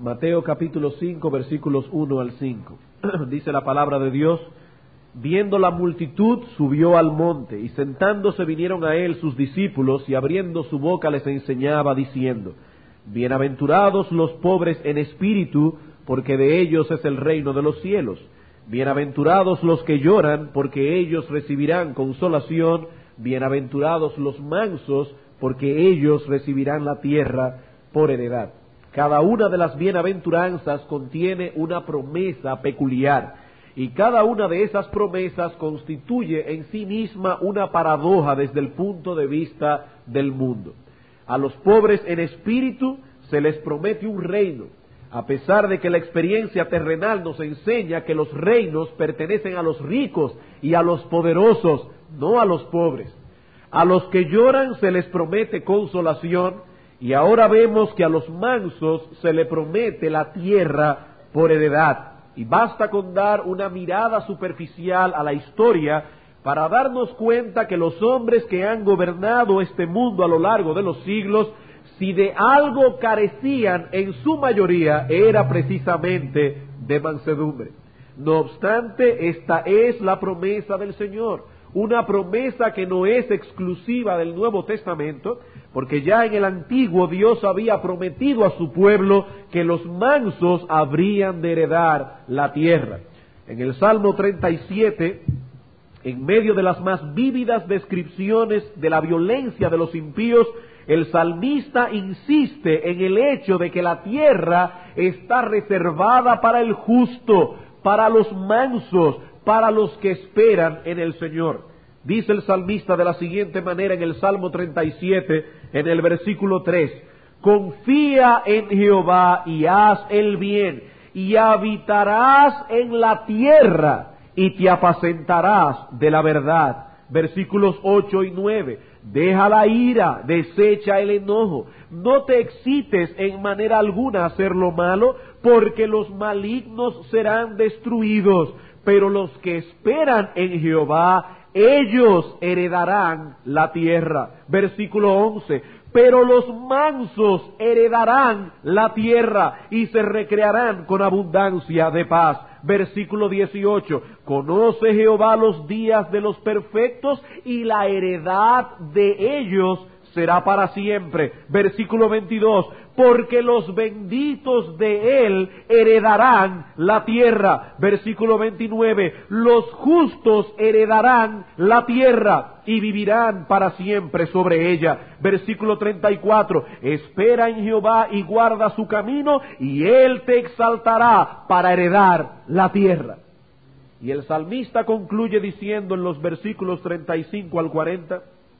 Mateo capítulo 5, versículos 1 al 5. Dice la palabra de Dios: viendo la multitud, subió al monte, y sentándose vinieron a él sus discípulos, y abriendo su boca les enseñaba, diciendo: bienaventurados los pobres en espíritu, porque de ellos es el reino de los cielos. Bienaventurados los que lloran, porque ellos recibirán consolación. Bienaventurados los mansos, porque ellos recibirán la tierra por heredad. Cada una de las bienaventuranzas contiene una promesa peculiar, y cada una de esas promesas constituye en sí misma una paradoja desde el punto de vista del mundo. A los pobres en espíritu se les promete un reino, a pesar de que la experiencia terrenal nos enseña que los reinos pertenecen a los ricos y a los poderosos, no a los pobres. A los que lloran se les promete consolación, y ahora vemos que a los mansos se le promete la tierra por heredad. Y basta con dar una mirada superficial a la historia para darnos cuenta que los hombres que han gobernado este mundo a lo largo de los siglos, si de algo carecían en su mayoría, era precisamente de mansedumbre. No obstante, esta es la promesa del Señor, una promesa que no es exclusiva del Nuevo Testamento, porque ya en el Antiguo Dios había prometido a su pueblo que los mansos habrían de heredar la tierra. En el Salmo 37, en medio de las más vívidas descripciones de la violencia de los impíos, el salmista insiste en el hecho de que la tierra está reservada para el justo, para los mansos, para los que esperan en el Señor. Dice el salmista de la siguiente manera en el Salmo 37, en el versículo 3: confía en Jehová y haz el bien, y habitarás en la tierra, y te apacentarás de la verdad. Versículos 8 y 9: deja la ira, desecha el enojo, no te excites en manera alguna a hacer lo malo, porque los malignos serán destruidos, pero los que esperan en Jehová, ellos heredarán la tierra. Versículo 11: pero los mansos heredarán la tierra y se recrearán con abundancia de paz. Versículo 18: conoce Jehová los días de los perfectos, y la heredad de ellos será para siempre. Versículo 22: porque los benditos de él heredarán la tierra. Versículo 29: los justos heredarán la tierra y vivirán para siempre sobre ella. Versículo 34: espera en Jehová y guarda su camino, y él te exaltará para heredar la tierra. Y el salmista concluye diciendo en los versículos 35 al 40: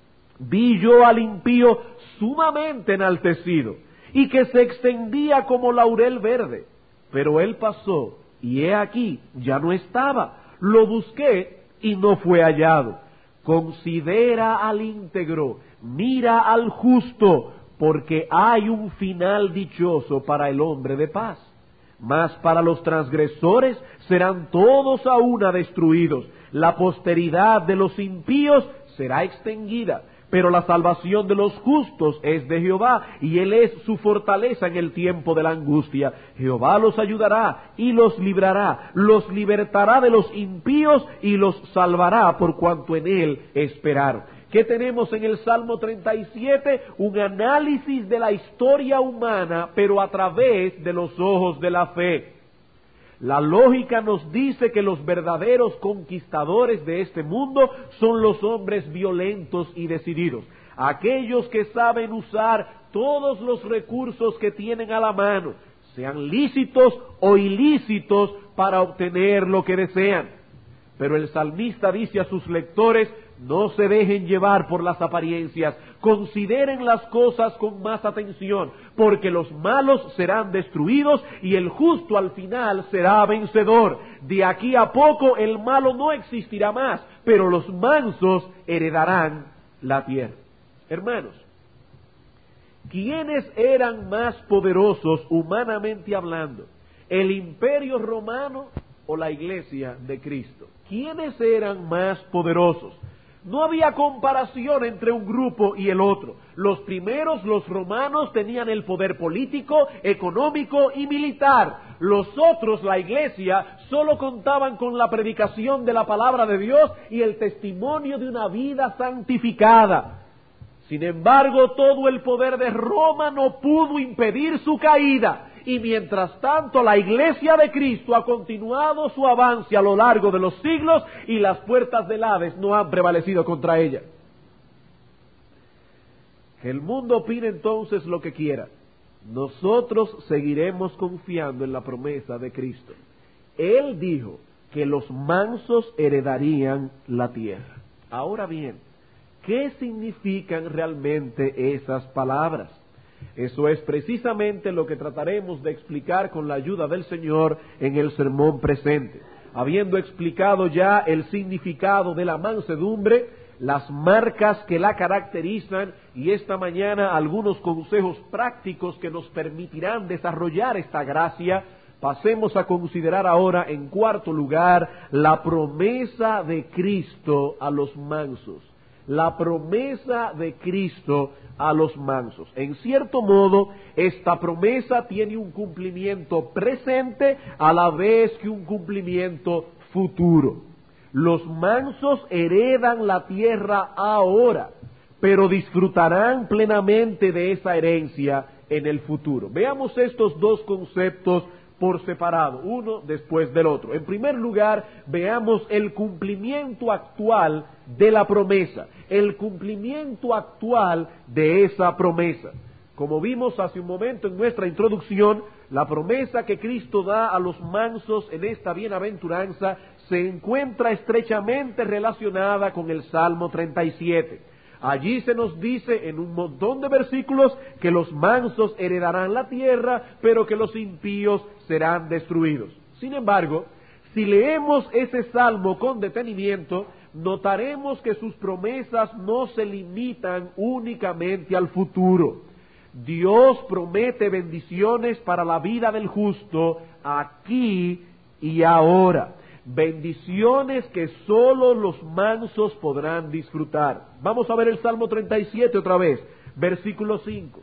vi yo al impío sumamente enaltecido, y que se extendía como laurel verde, pero él pasó, y he aquí, ya no estaba. Lo busqué, y no fue hallado. Considera al íntegro, mira al justo, porque hay un final dichoso para el hombre de paz. Mas para los transgresores serán todos a una destruidos. La posteridad de los impíos será extinguida, pero la salvación de los justos es de Jehová, y él es su fortaleza en el tiempo de la angustia. Jehová los ayudará y los librará, los libertará de los impíos y los salvará por cuanto en él esperaron. ¿Qué tenemos en el Salmo 37? Un análisis de la historia humana, pero a través de los ojos de la fe. La lógica nos dice que los verdaderos conquistadores de este mundo son los hombres violentos y decididos, aquellos que saben usar todos los recursos que tienen a la mano, sean lícitos o ilícitos, para obtener lo que desean. Pero el salmista dice a sus lectores: no se dejen llevar por las apariencias, consideren las cosas con más atención, porque los malos serán destruidos y el justo al final será vencedor. De aquí a poco el malo no existirá más, pero los mansos heredarán la tierra. Hermanos, ¿quiénes eran más poderosos humanamente hablando? ¿El Imperio Romano o la Iglesia de Cristo? ¿Quiénes eran más poderosos? No había comparación entre un grupo y el otro. Los primeros, los romanos, tenían el poder político, económico y militar. Los otros, la iglesia, solo contaban con la predicación de la palabra de Dios y el testimonio de una vida santificada. Sin embargo, todo el poder de Roma no pudo impedir su caída. Y mientras tanto, la iglesia de Cristo ha continuado su avance a lo largo de los siglos y las puertas del Hades no han prevalecido contra ella. Que el mundo opine entonces lo que quiera. Nosotros seguiremos confiando en la promesa de Cristo. Él dijo que los mansos heredarían la tierra. Ahora bien, ¿qué significan realmente esas palabras? Eso es precisamente lo que trataremos de explicar con la ayuda del Señor en el sermón presente. Habiendo explicado ya el significado de la mansedumbre, las marcas que la caracterizan y esta mañana algunos consejos prácticos que nos permitirán desarrollar esta gracia, pasemos a considerar ahora en cuarto lugar la promesa de Cristo a los mansos. La promesa de Cristo a los mansos. En cierto modo, esta promesa tiene un cumplimiento presente a la vez que un cumplimiento futuro. Los mansos heredan la tierra ahora, pero disfrutarán plenamente de esa herencia en el futuro. Veamos estos dos conceptos por separado, uno después del otro. En primer lugar, veamos el cumplimiento actual de la promesa, el cumplimiento actual de esa promesa. Como vimos hace un momento en nuestra introducción, la promesa que Cristo da a los mansos en esta bienaventuranza se encuentra estrechamente relacionada con el Salmo 37. Allí se nos dice en un montón de versículos que los mansos heredarán la tierra, pero que los impíos serán destruidos. Sin embargo, si leemos ese salmo con detenimiento, notaremos que sus promesas no se limitan únicamente al futuro. Dios promete bendiciones para la vida del justo aquí y ahora. Bendiciones que solo los mansos podrán disfrutar. Vamos a ver el Salmo 37 otra vez, versículo 5.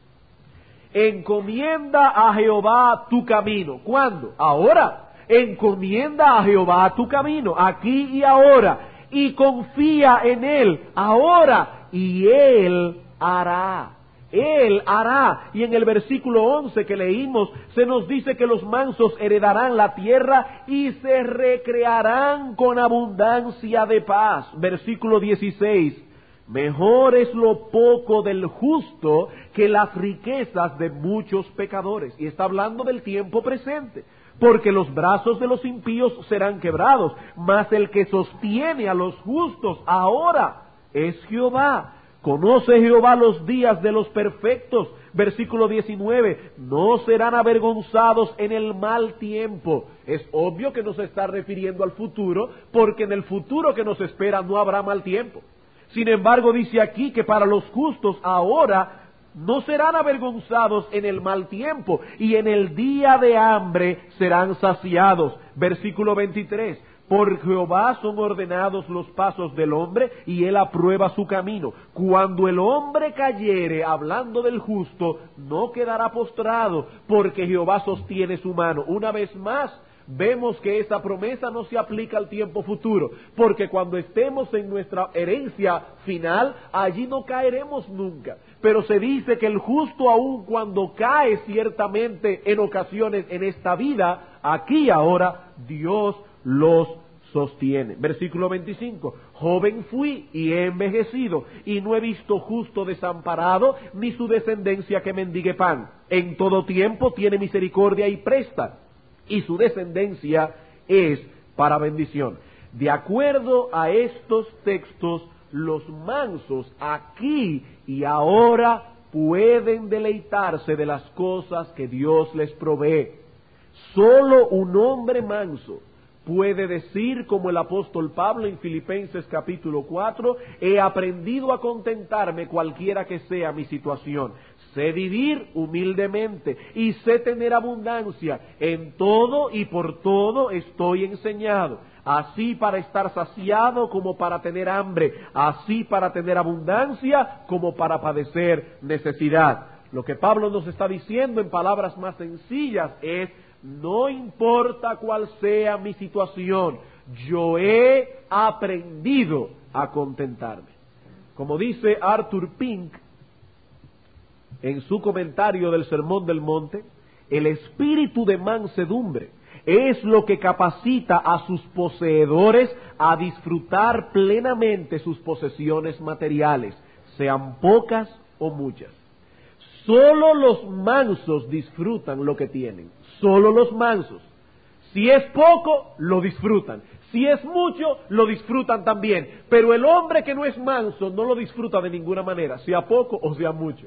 Encomienda a Jehová tu camino. ¿Cuándo? Ahora. Encomienda a Jehová tu camino, aquí y ahora, y confía en Él, ahora, y Él hará. Él hará. Y en el versículo 11 que leímos, se nos dice que los mansos heredarán la tierra y se recrearán con abundancia de paz. Versículo 16. Mejor es lo poco del justo que las riquezas de muchos pecadores. Y está hablando del tiempo presente. Porque los brazos de los impíos serán quebrados, mas el que sostiene a los justos ahora es Jehová. Conoce Jehová los días de los perfectos. Versículo 19. No serán avergonzados en el mal tiempo. Es obvio que no se está refiriendo al futuro, porque en el futuro que nos espera no habrá mal tiempo. Sin embargo, dice aquí que para los justos ahora no serán avergonzados en el mal tiempo, y en el día de hambre serán saciados. Versículo 23. Por Jehová son ordenados los pasos del hombre, y él aprueba su camino. Cuando el hombre cayere, hablando del justo, no quedará postrado, porque Jehová sostiene su mano. Una vez más, vemos que esa promesa no se aplica al tiempo futuro, porque cuando estemos en nuestra herencia final, allí no caeremos nunca. Pero se dice que el justo, aun cuando cae ciertamente en ocasiones en esta vida, aquí y ahora, Dios los sostiene. Versículo 25. Joven fui y he envejecido, y no he visto justo desamparado, ni su descendencia que mendigue pan. En todo tiempo tiene misericordia y presta, y su descendencia es para bendición. De acuerdo a estos textos, los mansos aquí y ahora pueden deleitarse de las cosas que Dios les provee. Solo un hombre manso puede decir, como el apóstol Pablo en Filipenses capítulo 4, he aprendido a contentarme cualquiera que sea mi situación, sé vivir humildemente y sé tener abundancia. En todo y por todo estoy enseñado, así para estar saciado como para tener hambre, así para tener abundancia como para padecer necesidad. Lo que Pablo nos está diciendo en palabras más sencillas es: no importa cuál sea mi situación, yo he aprendido a contentarme. Como dice Arthur Pink en su comentario del Sermón del Monte, el espíritu de mansedumbre es lo que capacita a sus poseedores a disfrutar plenamente sus posesiones materiales, sean pocas o muchas. Solo los mansos disfrutan lo que tienen, solo los mansos. Si es poco, lo disfrutan. Si es mucho, lo disfrutan también. Pero el hombre que no es manso no lo disfruta de ninguna manera, sea poco o sea mucho.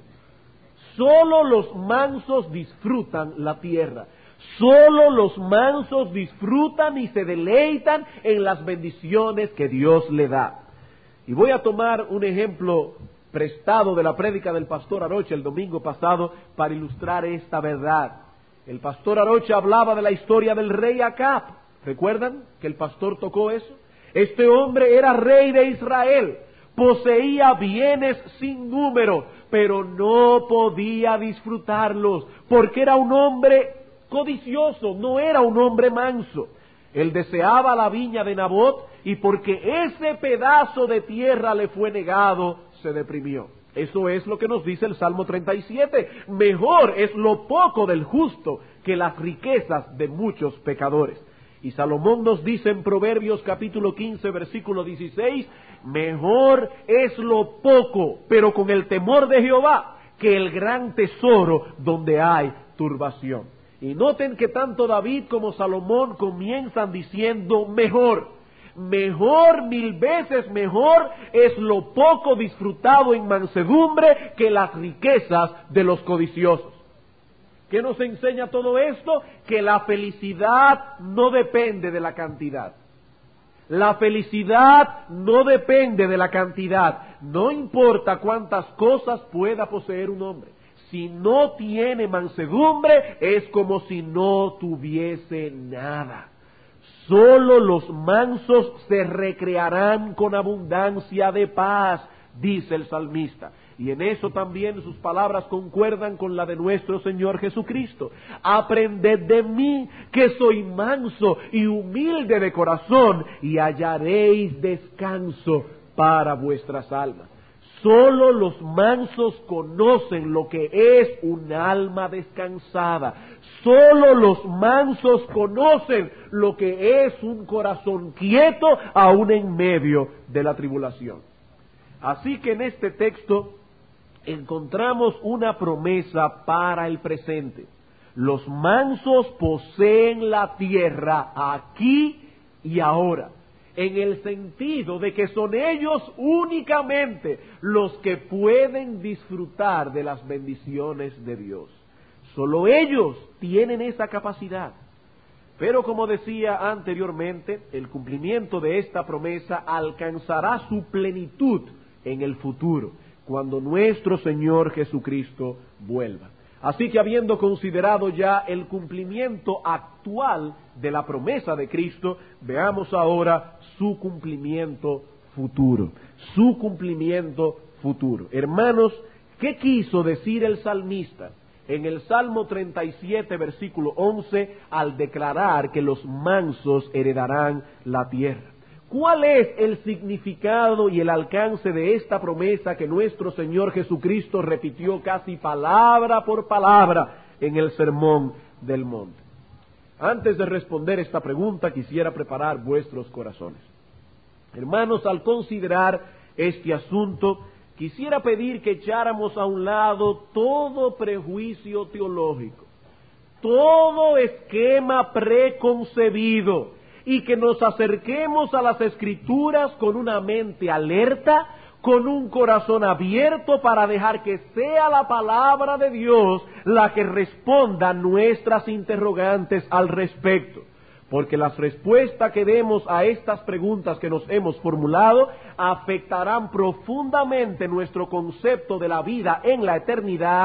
Solo los mansos disfrutan la tierra. Solo los mansos disfrutan y se deleitan en las bendiciones que Dios le da. Y voy a tomar un ejemplo prestado de la prédica del pastor Arocha el domingo pasado para ilustrar esta verdad. El pastor Arocha hablaba de la historia del rey Acab. ¿Recuerdan que el pastor tocó eso? Este hombre era rey de Israel, poseía bienes sin número, pero no podía disfrutarlos, porque era un hombre codicioso, no era un hombre manso. Él deseaba la viña de Nabot, y porque ese pedazo de tierra le fue negado, se deprimió. Eso es lo que nos dice el Salmo 37. Mejor es lo poco del justo que las riquezas de muchos pecadores. Y Salomón nos dice en Proverbios capítulo 15, versículo 16, mejor es lo poco, pero con el temor de Jehová, que el gran tesoro donde hay turbación. Y noten que tanto David como Salomón comienzan diciendo mejor. Mejor, 1000 veces mejor es lo poco disfrutado en mansedumbre que las riquezas de los codiciosos. ¿Qué nos enseña todo esto? Que la felicidad no depende de la cantidad. La felicidad no depende de la cantidad. No importa cuántas cosas pueda poseer un hombre. Si no tiene mansedumbre, es como si no tuviese nada. Solo los mansos se recrearán con abundancia de paz, dice el salmista. Y en eso también sus palabras concuerdan con la de nuestro Señor Jesucristo. Aprended de mí, que soy manso y humilde de corazón, y hallaréis descanso para vuestras almas. Solo los mansos conocen lo que es un alma descansada. Solo los mansos conocen lo que es un corazón quieto aún en medio de la tribulación. Así que en este texto encontramos una promesa para el presente. Los mansos poseen la tierra aquí y ahora, en el sentido de que son ellos únicamente los que pueden disfrutar de las bendiciones de Dios. Solo ellos tienen esa capacidad. Pero como decía anteriormente, el cumplimiento de esta promesa alcanzará su plenitud en el futuro, cuando nuestro Señor Jesucristo vuelva. Así que habiendo considerado ya el cumplimiento actual de la promesa de Cristo, veamos ahora su cumplimiento futuro. Su cumplimiento futuro. Hermanos, ¿qué quiso decir el salmista en el Salmo 37, versículo 11, al declarar que los mansos heredarán la tierra? ¿Cuál es el significado y el alcance de esta promesa que nuestro Señor Jesucristo repitió casi palabra por palabra en el Sermón del Monte? Antes de responder esta pregunta, quisiera preparar vuestros corazones. Hermanos, al considerar este asunto, quisiera pedir que echáramos a un lado todo prejuicio teológico, todo esquema preconcebido, y que nos acerquemos a las Escrituras con una mente alerta, con un corazón abierto para dejar que sea la palabra de Dios la que responda a nuestras interrogantes al respecto. Porque las respuestas que demos a estas preguntas que nos hemos formulado afectarán profundamente nuestro concepto de la vida en la eternidad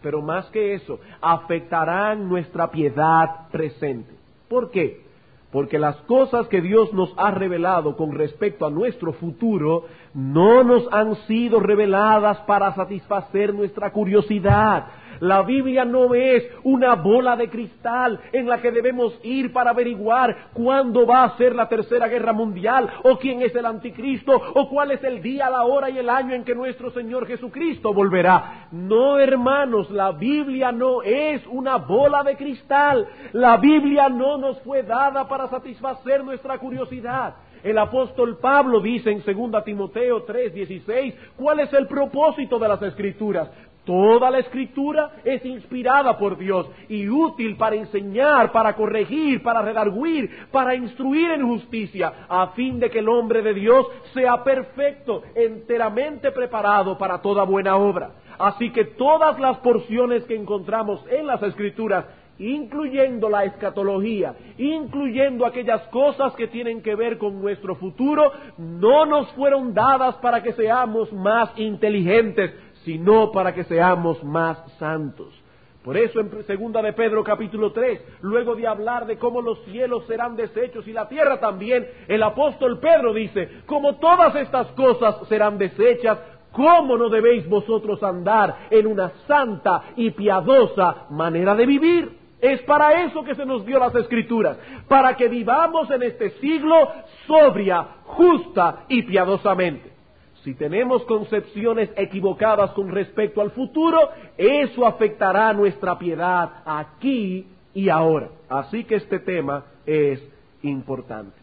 pero más que eso, afectarán nuestra piedad presente. ¿Por qué? Porque las cosas que Dios nos ha revelado con respecto a nuestro futuro no nos han sido reveladas para satisfacer nuestra curiosidad. La Biblia no es una bola de cristal en la que debemos ir para averiguar cuándo va a ser la tercera guerra mundial, o quién es el anticristo, o cuál es el día, la hora y el año en que nuestro Señor Jesucristo volverá. No, hermanos, la Biblia no es una bola de cristal. La Biblia no nos fue dada para satisfacer nuestra curiosidad. El apóstol Pablo dice en 2 Timoteo 3:16, ¿cuál es el propósito de las Escrituras? Toda la Escritura es inspirada por Dios y útil para enseñar, para corregir, para redarguir, para instruir en justicia, a fin de que el hombre de Dios sea perfecto, enteramente preparado para toda buena obra. Así que todas las porciones que encontramos en las Escrituras, incluyendo la escatología, incluyendo aquellas cosas que tienen que ver con nuestro futuro, no nos fueron dadas para que seamos más inteligentes, sino para que seamos más santos. Por eso en 2 de Pedro capítulo 3, luego de hablar de cómo los cielos serán deshechos y la tierra también, el apóstol Pedro dice, como todas estas cosas serán deshechas, ¿cómo no debéis vosotros andar en una santa y piadosa manera de vivir? Es para eso que se nos dio las Escrituras, para que vivamos en este siglo sobria, justa y piadosamente. Si tenemos concepciones equivocadas con respecto al futuro, eso afectará nuestra piedad aquí y ahora. Así que este tema es importante.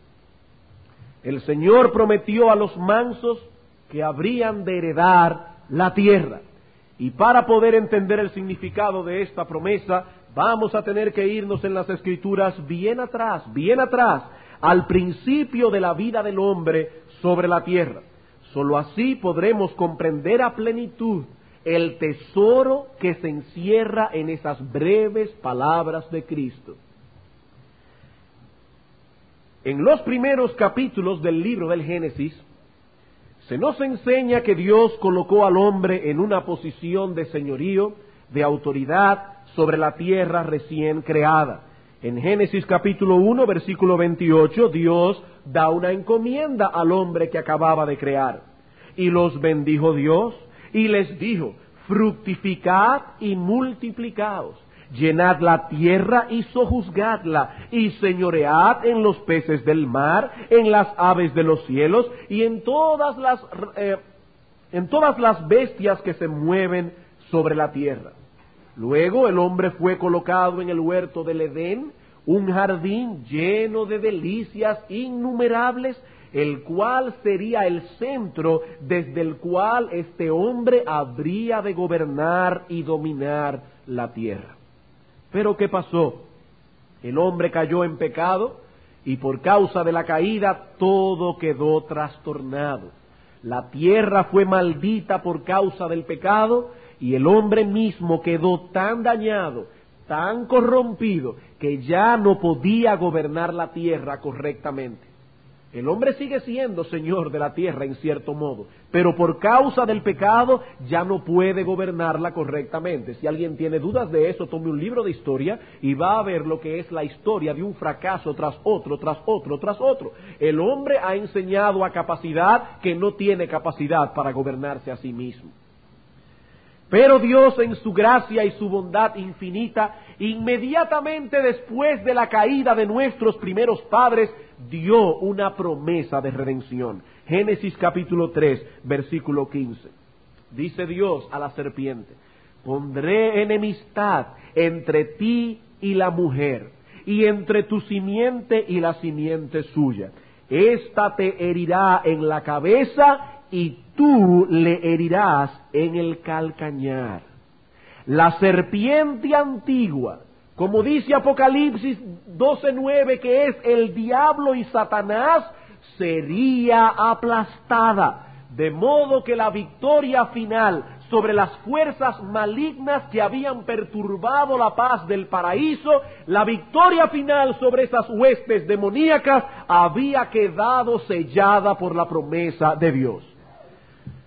El Señor prometió a los mansos que habrían de heredar la tierra. Y para poder entender el significado de esta promesa, vamos a tener que irnos en las Escrituras bien atrás, al principio de la vida del hombre sobre la tierra. Solo así podremos comprender a plenitud el tesoro que se encierra en esas breves palabras de Cristo. En los primeros capítulos del libro del Génesis, se nos enseña que Dios colocó al hombre en una posición de señorío, de autoridad sobre la tierra recién creada. En Génesis capítulo 1, versículo 28, Dios da una encomienda al hombre que acababa de crear. Y los bendijo Dios y les dijo, fructificad y multiplicaos, llenad la tierra y sojuzgadla, y señoread en los peces del mar, en las aves de los cielos, y en todas las bestias que se mueven sobre la tierra. Luego el hombre fue colocado en el huerto del Edén, un jardín lleno de delicias innumerables, el cual sería el centro desde el cual este hombre habría de gobernar y dominar la tierra. Pero ¿qué pasó? El hombre cayó en pecado y por causa de la caída todo quedó trastornado. La tierra fue maldita por causa del pecado y el hombre mismo quedó tan dañado, tan corrompido, que ya no podía gobernar la tierra correctamente. El hombre sigue siendo señor de la tierra en cierto modo, pero por causa del pecado ya no puede gobernarla correctamente. Si alguien tiene dudas de eso, tome un libro de historia y va a ver lo que es la historia de un fracaso tras otro, tras otro, tras otro. El hombre ha enseñado a capacidad que no tiene capacidad para gobernarse a sí mismo. Pero Dios en su gracia y su bondad infinita, inmediatamente después de la caída de nuestros primeros padres, dio una promesa de redención. Génesis capítulo 3, versículo 15. Dice Dios a la serpiente, pondré enemistad entre ti y la mujer, y entre tu simiente y la simiente suya. Esta te herirá en la cabeza y tú le herirás en el calcañar. La serpiente antigua, como dice Apocalipsis 12:9, que es el diablo y Satanás, sería aplastada, de modo que la victoria final sobre las fuerzas malignas que habían perturbado la paz del paraíso, la victoria final sobre esas huestes demoníacas había quedado sellada por la promesa de Dios.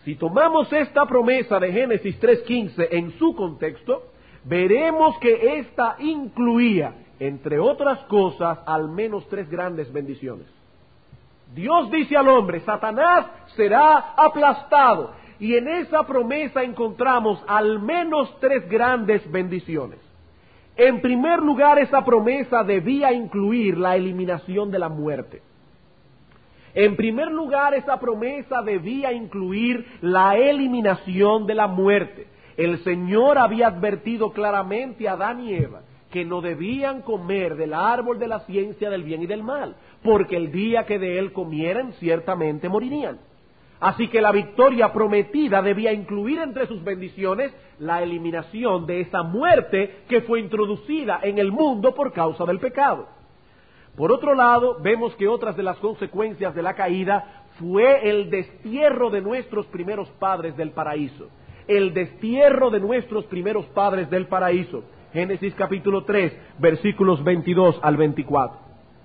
Si tomamos esta promesa de Génesis 3:15 en su contexto, veremos que esta incluía, entre otras cosas, al menos 3 grandes bendiciones. Dios dice al hombre: Satanás será aplastado. Y en esa promesa encontramos al menos 3 grandes bendiciones. En primer lugar, esa promesa debía incluir la eliminación de la muerte. En primer lugar, esa promesa debía incluir la eliminación de la muerte. El Señor había advertido claramente a Adán y Eva que no debían comer del árbol de la ciencia del bien y del mal, porque el día que de él comieran, ciertamente morirían. Así que la victoria prometida debía incluir entre sus bendiciones la eliminación de esa muerte que fue introducida en el mundo por causa del pecado. Por otro lado, vemos que otras de las consecuencias de la caída fue el destierro de nuestros primeros padres del paraíso. El destierro de nuestros primeros padres del paraíso. Génesis capítulo 3, versículos 22 al 24.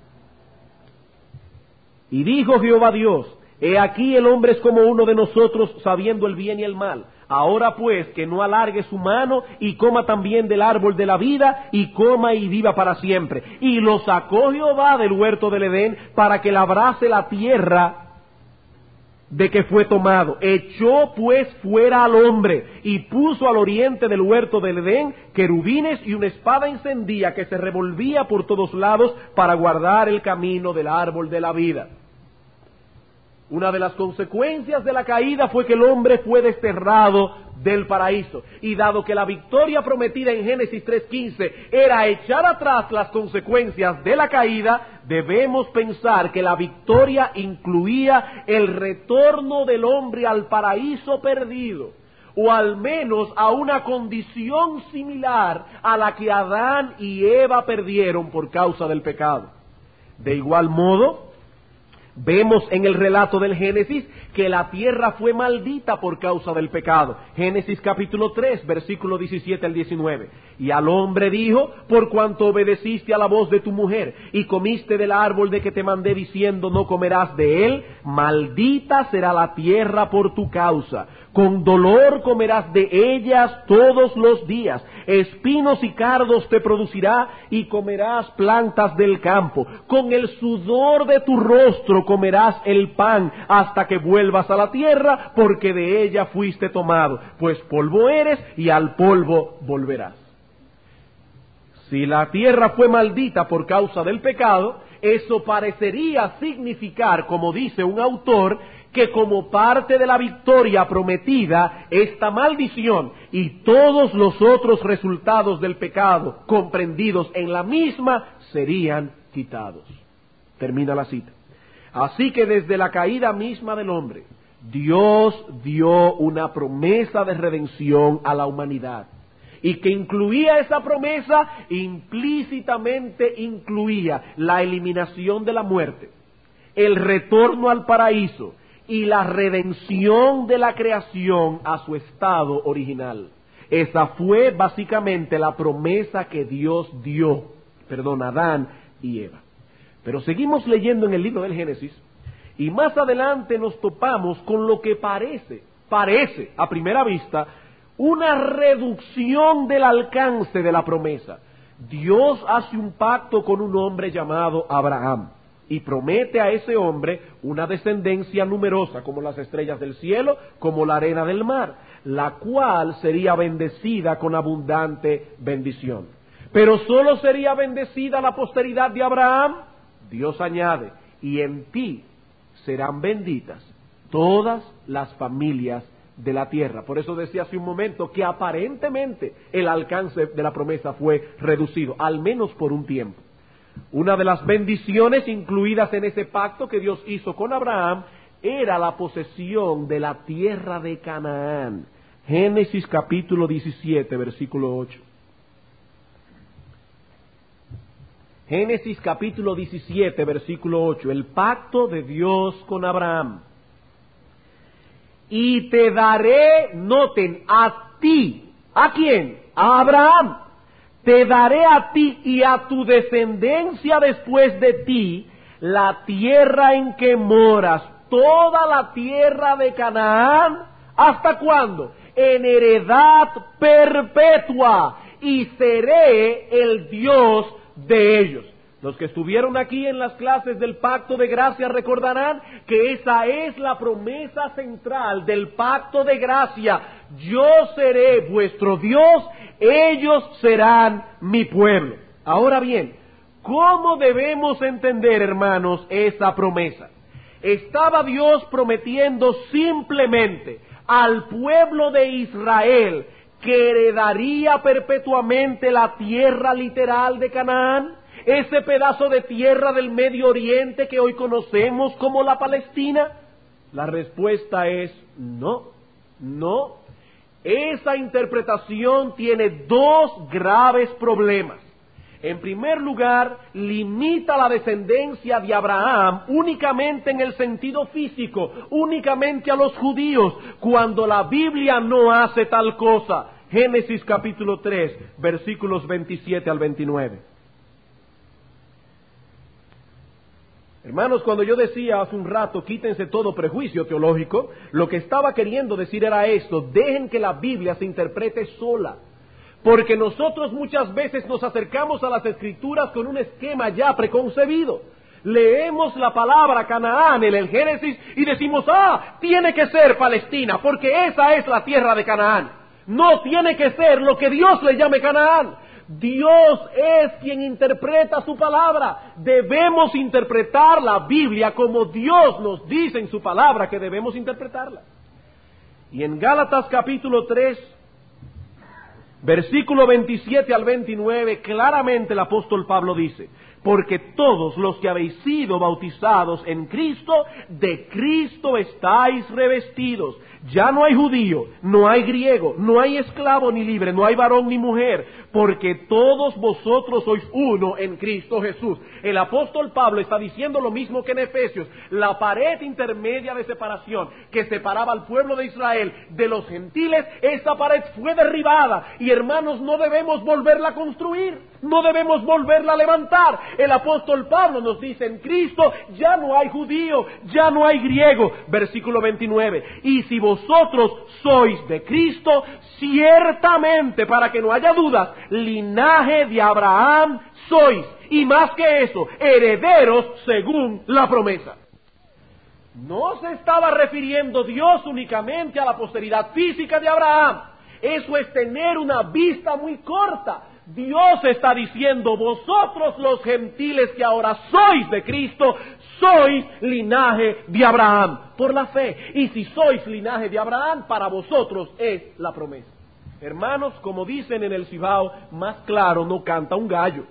Y dijo Jehová Dios: He aquí el hombre es como uno de nosotros, sabiendo el bien y el mal. Ahora pues, que no alargue su mano, y coma también del árbol de la vida, y coma y viva para siempre. Y lo sacó Jehová del huerto del Edén, para que labrase la tierra de que fue tomado. Echó pues fuera al hombre, y puso al oriente del huerto del Edén querubines y una espada encendida que se revolvía por todos lados para guardar el camino del árbol de la vida. Una de las consecuencias de la caída fue que el hombre fue desterrado del paraíso. Y dado que la victoria prometida en Génesis 3:15 era echar atrás las consecuencias de la caída, debemos pensar que la victoria incluía el retorno del hombre al paraíso perdido, o al menos a una condición similar a la que Adán y Eva perdieron por causa del pecado. De igual modo, vemos en el relato del Génesis que la tierra fue maldita por causa del pecado. Génesis capítulo 3, versículo 17 al 19. Y al hombre dijo: por cuanto obedeciste a la voz de tu mujer y comiste del árbol de que te mandé diciendo: no comerás de él, maldita será la tierra por tu causa. Con dolor comerás de ellas todos los días. Espinos y cardos te producirá y comerás plantas del campo. Con el sudor de tu rostro comerás el pan hasta que vuelvas a la tierra, porque de ella fuiste tomado. Pues polvo eres y al polvo volverás. Si la tierra fue maldita por causa del pecado, eso parecería significar, como dice un autor, que como parte de la victoria prometida, esta maldición y todos los otros resultados del pecado comprendidos en la misma serían quitados. Termina la cita. Así que desde la caída misma del hombre, Dios dio una promesa de redención a la humanidad. Y que incluía esa promesa, implícitamente incluía la eliminación de la muerte, el retorno al paraíso y la redención de la creación a su estado original. Esa fue básicamente la promesa que Dios dio, a Adán y Eva. Pero seguimos leyendo en el libro del Génesis, y más adelante nos topamos con lo que parece a primera vista una reducción del alcance de la promesa. Dios hace un pacto con un hombre llamado Abraham y promete a ese hombre una descendencia numerosa como las estrellas del cielo, como la arena del mar, la cual sería bendecida con abundante bendición. Pero solo sería bendecida la posteridad de Abraham. Dios añade: y en ti serán benditas todas las familias de la tierra. Por eso decía hace un momento que aparentemente el alcance de la promesa fue reducido, al menos por un tiempo. Una de las bendiciones incluidas en ese pacto que Dios hizo con Abraham era la posesión de la tierra de Canaán. Génesis capítulo 17, versículo 8. Génesis capítulo 17, versículo 8, el pacto de Dios con Abraham. Y te daré, noten, a ti. ¿A quién? A Abraham. Te daré a ti y a tu descendencia después de ti la tierra en que moras, toda la tierra de Canaán, ¿Hasta cuándo? En heredad perpetua, y seré el Dios de ellos. Los que estuvieron aquí en las clases del pacto de gracia recordarán que esa es la promesa central del pacto de gracia. Yo seré vuestro Dios, ellos serán mi pueblo. Ahora bien, ¿cómo debemos entender, hermanos, esa promesa? Estaba Dios prometiendo simplemente al pueblo de Israel que heredaría perpetuamente la tierra literal de Canaán, ese pedazo de tierra del Medio Oriente que hoy conocemos como la Palestina. La respuesta es no, no. Esa interpretación tiene dos graves problemas. En primer lugar, limita la descendencia de Abraham únicamente en el sentido físico, únicamente a los judíos, cuando la Biblia no hace tal cosa. Génesis capítulo 3, versículos 27 al 29. Hermanos, cuando yo decía hace un rato, quítense todo prejuicio teológico, lo que estaba queriendo decir era esto: dejen que la Biblia se interprete sola. Porque nosotros muchas veces nos acercamos a las Escrituras con un esquema ya preconcebido. Leemos la palabra Canaán en el Génesis y decimos, tiene que ser Palestina, porque esa es la tierra de Canaán. No tiene que ser lo que Dios le llame Canaán. Dios es quien interpreta su palabra. Debemos interpretar la Biblia como Dios nos dice en su palabra que debemos interpretarla. Y en Gálatas capítulo 3, versículo 27 al 29, claramente el apóstol Pablo dice: porque todos los que habéis sido bautizados en Cristo, de Cristo estáis revestidos. Ya no hay judío, no hay griego, no hay esclavo ni libre, no hay varón ni mujer, porque todos vosotros sois uno en Cristo Jesús. El apóstol Pablo está diciendo lo mismo que en Efesios. La pared intermedia de separación que separaba al pueblo de Israel de los gentiles, esa pared fue derribada. Y hermanos, no debemos volverla a construir, no debemos volverla a levantar. El apóstol Pablo nos dice: en Cristo ya no hay judío, ya no hay griego. Versículo 29, y si vosotros sois de Cristo, ciertamente, para que no haya dudas, linaje de Abraham sois, y más que eso, herederos según la promesa. No se estaba refiriendo Dios únicamente a la posteridad física de Abraham. Eso es tener una vista muy corta. Dios está diciendo: vosotros los gentiles que ahora sois de Cristo, sois linaje de Abraham por la fe. Y si sois linaje de Abraham, para vosotros es la promesa. Hermanos, como dicen en el Cibao, más claro no canta un gallo.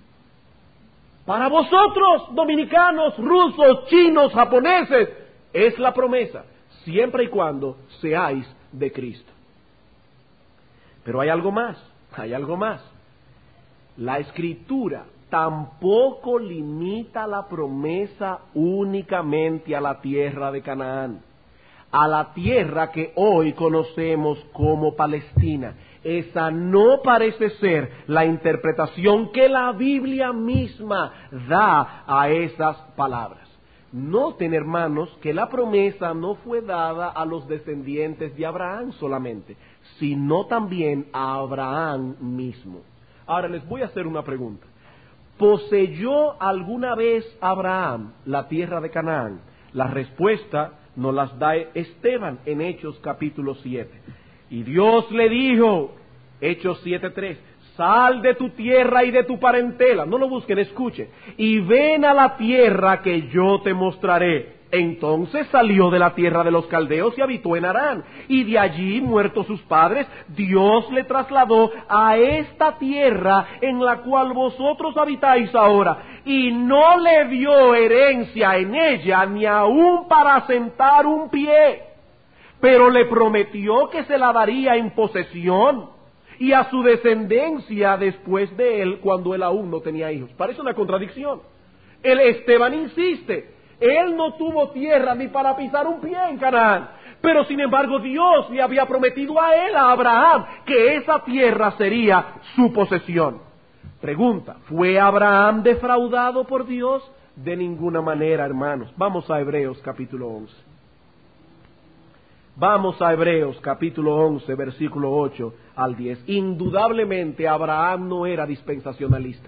Para vosotros, dominicanos, rusos, chinos, japoneses, es la promesa, siempre y cuando seáis de Cristo. Pero hay algo más, hay algo más. La Escritura tampoco limita la promesa únicamente a la tierra de Canaán, a la tierra que hoy conocemos como Palestina. Esa no parece ser la interpretación que la Biblia misma da a esas palabras. Noten, hermanos, que la promesa no fue dada a los descendientes de Abraham solamente, sino también a Abraham mismo. Ahora les voy a hacer una pregunta. ¿Poseyó alguna vez Abraham la tierra de Canaán? La respuesta nos las da Esteban en Hechos capítulo 7. Y Dios le dijo, Hechos 7:3, sal de tu tierra y de tu parentela. No lo busquen, escuchen. Y ven a la tierra que yo te mostraré. Entonces salió de la tierra de los caldeos y habitó en Harán. Y de allí, muertos sus padres, Dios le trasladó a esta tierra en la cual vosotros habitáis ahora. Y no le dio herencia en ella, ni aun para sentar un pie. Pero le prometió que se la daría en posesión, y a su descendencia después de él, cuando él aún no tenía hijos. Parece una contradicción. El Esteban insiste. Él no tuvo tierra ni para pisar un pie en Canaán, pero sin embargo Dios le había prometido a él, a Abraham, que esa tierra sería su posesión. Pregunta, ¿fue Abraham defraudado por Dios? De ninguna manera, hermanos. Vamos a Hebreos capítulo 11. Vamos a Hebreos capítulo 11, versículo 8 al 10. Indudablemente Abraham no era dispensacionalista.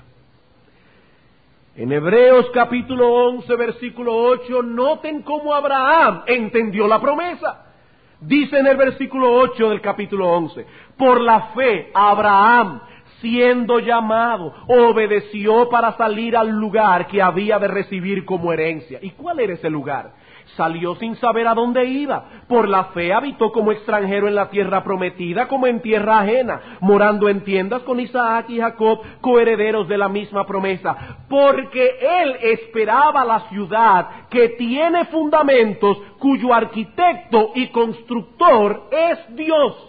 En Hebreos capítulo 11, versículo 8, noten cómo Abraham entendió la promesa. Dice en el versículo 8 del capítulo 11, por la fe Abraham, siendo llamado, obedeció para salir al lugar que había de recibir como herencia. ¿Y cuál era ese lugar? Salió sin saber a dónde iba. Por la fe habitó como extranjero en la tierra prometida, como en tierra ajena, morando en tiendas con Isaac y Jacob, coherederos de la misma promesa. Porque él esperaba la ciudad que tiene fundamentos, cuyo arquitecto y constructor es Dios.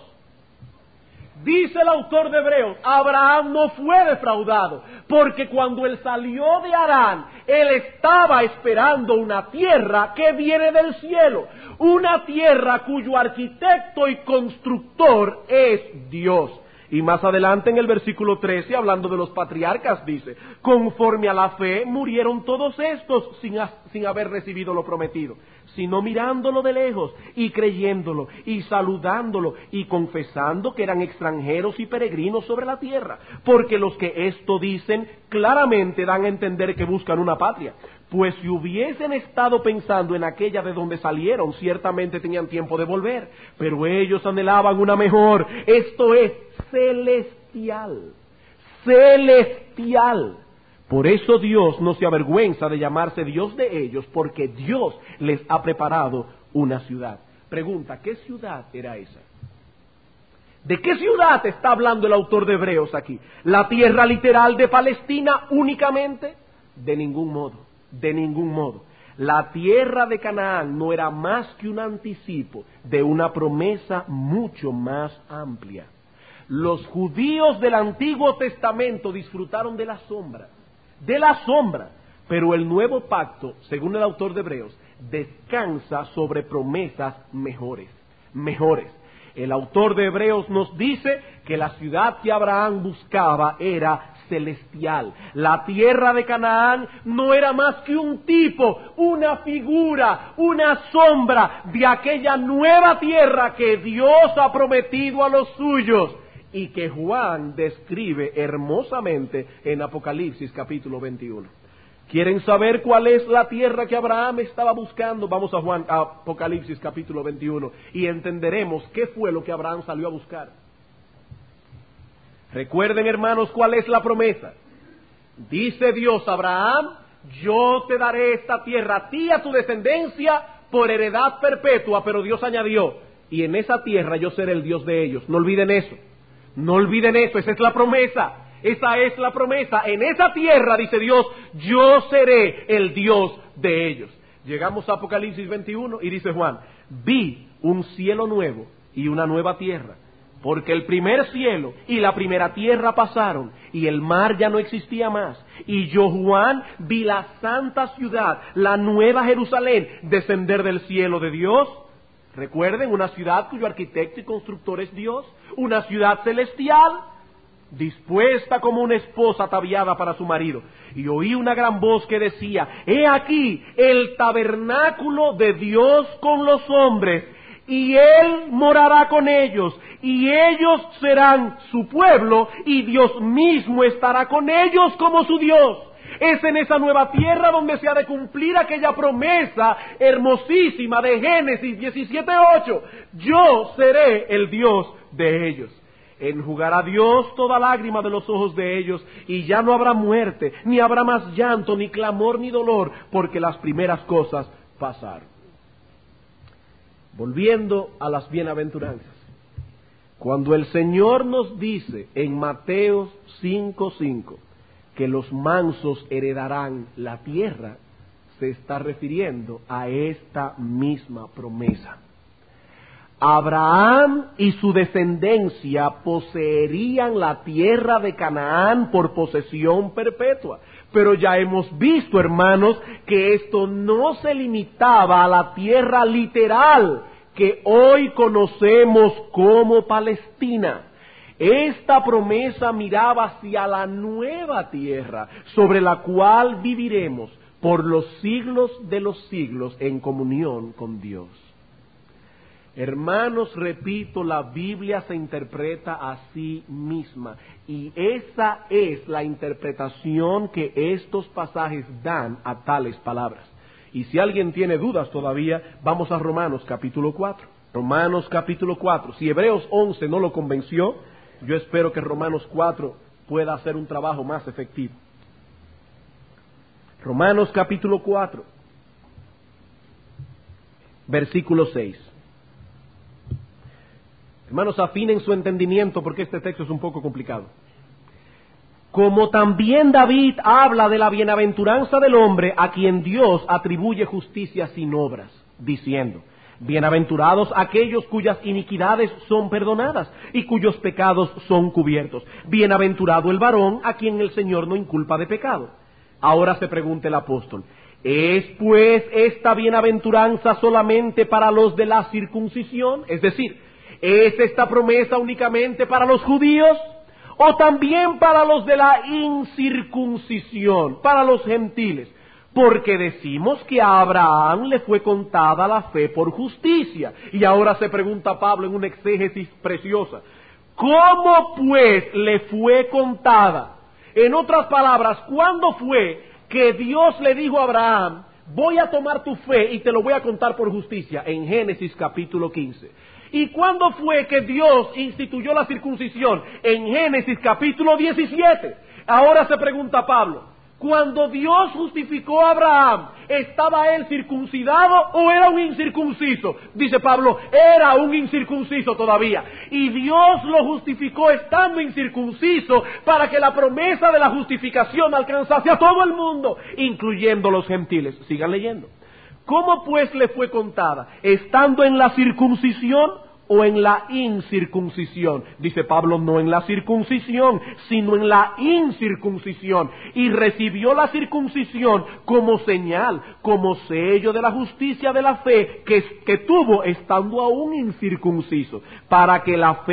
Dice el autor de Hebreos, Abraham no fue defraudado, porque cuando él salió de Harán, él estaba esperando una tierra que viene del cielo, una tierra cuyo arquitecto y constructor es Dios. Y más adelante en el versículo 13, hablando de los patriarcas, dice, conforme a la fe murieron todos estos sin haber recibido lo prometido, sino mirándolo de lejos y creyéndolo y saludándolo y confesando que eran extranjeros y peregrinos sobre la tierra, porque los que esto dicen claramente dan a entender que buscan una patria. Pues si hubiesen estado pensando en aquella de donde salieron, ciertamente tenían tiempo de volver, pero ellos anhelaban una mejor, esto es, celestial, celestial. Por eso Dios no se avergüenza de llamarse Dios de ellos, porque Dios les ha preparado una ciudad. Pregunta, ¿qué ciudad era esa? ¿De qué ciudad está hablando el autor de Hebreos aquí? ¿La tierra literal de Palestina únicamente? De ningún modo, de ningún modo. La tierra de Canaán no era más que un anticipo de una promesa mucho más amplia. Los judíos del Antiguo Testamento disfrutaron de la sombra, pero el nuevo pacto, según el autor de Hebreos, descansa sobre promesas mejores. El autor de Hebreos nos dice que la ciudad que Abraham buscaba era celestial. La tierra de Canaán no era más que un tipo, una figura, una sombra de aquella nueva tierra que Dios ha prometido a los suyos y que Juan describe hermosamente en Apocalipsis capítulo 21. ¿Quieren saber cuál es la tierra que Abraham estaba buscando? Vamos a Apocalipsis capítulo 21 y entenderemos qué fue lo que Abraham salió a buscar. Recuerden, hermanos, cuál es la promesa. Dice Dios a Abraham, yo te daré esta tierra a ti y a tu descendencia por heredad perpetua, pero Dios añadió, y en esa tierra yo seré el Dios de ellos. No olviden eso. No olviden eso, esa es la promesa. Esa es la promesa. En esa tierra, dice Dios, yo seré el Dios de ellos. Llegamos a Apocalipsis 21 y dice Juan, vi un cielo nuevo y una nueva tierra, porque el primer cielo y la primera tierra pasaron y el mar ya no existía más. Y yo, Juan, vi la santa ciudad, la nueva Jerusalén, descender del cielo de Dios. Recuerden, una ciudad cuyo arquitecto y constructor es Dios, una ciudad celestial, dispuesta como una esposa ataviada para su marido. Y oí una gran voz que decía, he aquí el tabernáculo de Dios con los hombres, y Él morará con ellos, y ellos serán su pueblo, y Dios mismo estará con ellos como su Dios. Es en esa nueva tierra donde se ha de cumplir aquella promesa hermosísima de Génesis 17:8. Yo seré el Dios de ellos. Enjugará Dios toda lágrima de los ojos de ellos, y ya no habrá muerte, ni habrá más llanto, ni clamor, ni dolor, porque las primeras cosas pasaron. Volviendo a las bienaventuranzas. Cuando el Señor nos dice en Mateo 5:5 que los mansos heredarán la tierra, se está refiriendo a esta misma promesa. Abraham y su descendencia poseerían la tierra de Canaán por posesión perpetua. Pero ya hemos visto, hermanos, que esto no se limitaba a la tierra literal que hoy conocemos como Palestina. Esta promesa miraba hacia la nueva tierra, sobre la cual viviremos por los siglos de los siglos en comunión con Dios. Hermanos, repito, la Biblia se interpreta a sí misma y esa es la interpretación que estos pasajes dan a tales palabras. Y si alguien tiene dudas todavía, vamos a Romanos capítulo 4. Romanos capítulo 4. Si Hebreos 11 no lo convenció, yo espero que Romanos 4 pueda hacer un trabajo más efectivo. Romanos capítulo 4, versículo 6. Hermanos, afinen su entendimiento porque este texto es un poco complicado. Como también David habla de la bienaventuranza del hombre a quien Dios atribuye justicia sin obras, diciendo: bienaventurados aquellos cuyas iniquidades son perdonadas y cuyos pecados son cubiertos. Bienaventurado el varón a quien el Señor no inculpa de pecado. Ahora se pregunta el apóstol: ¿es pues esta bienaventuranza solamente para los de la circuncisión? Es decir, ¿es esta promesa únicamente para los judíos o también para los de la incircuncisión, para los gentiles? Porque decimos que a Abraham le fue contada la fe por justicia. Y ahora se pregunta Pablo en una exégesis preciosa: ¿cómo pues le fue contada? En otras palabras, ¿cuándo fue que Dios le dijo a Abraham: voy a tomar tu fe y te lo voy a contar por justicia? En Génesis capítulo 15. ¿Y cuándo fue que Dios instituyó la circuncisión? En Génesis capítulo 17. Ahora se pregunta Pablo: cuando Dios justificó a Abraham, ¿estaba él circuncidado o era un incircunciso? Dice Pablo: era un incircunciso todavía. Y Dios lo justificó estando incircunciso para que la promesa de la justificación alcanzase a todo el mundo, incluyendo los gentiles. Sigan leyendo. ¿Cómo pues le fue contada? ¿Estando en la circuncisión o en la incircuncisión? Dice Pablo: no en la circuncisión, sino en la incircuncisión. Y recibió la circuncisión como señal, como sello de la justicia de la fe que tuvo estando aún incircunciso, para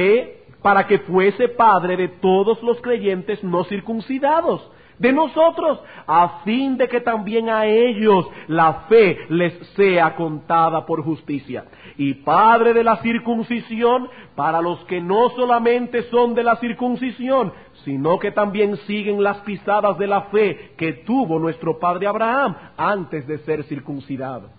que fuese padre de todos los creyentes no circuncidados, de nosotros, a fin de que también a ellos la fe les sea contada por justicia. Y padre de la circuncisión para los que no solamente son de la circuncisión, sino que también siguen las pisadas de la fe que tuvo nuestro padre Abraham antes de ser circuncidado.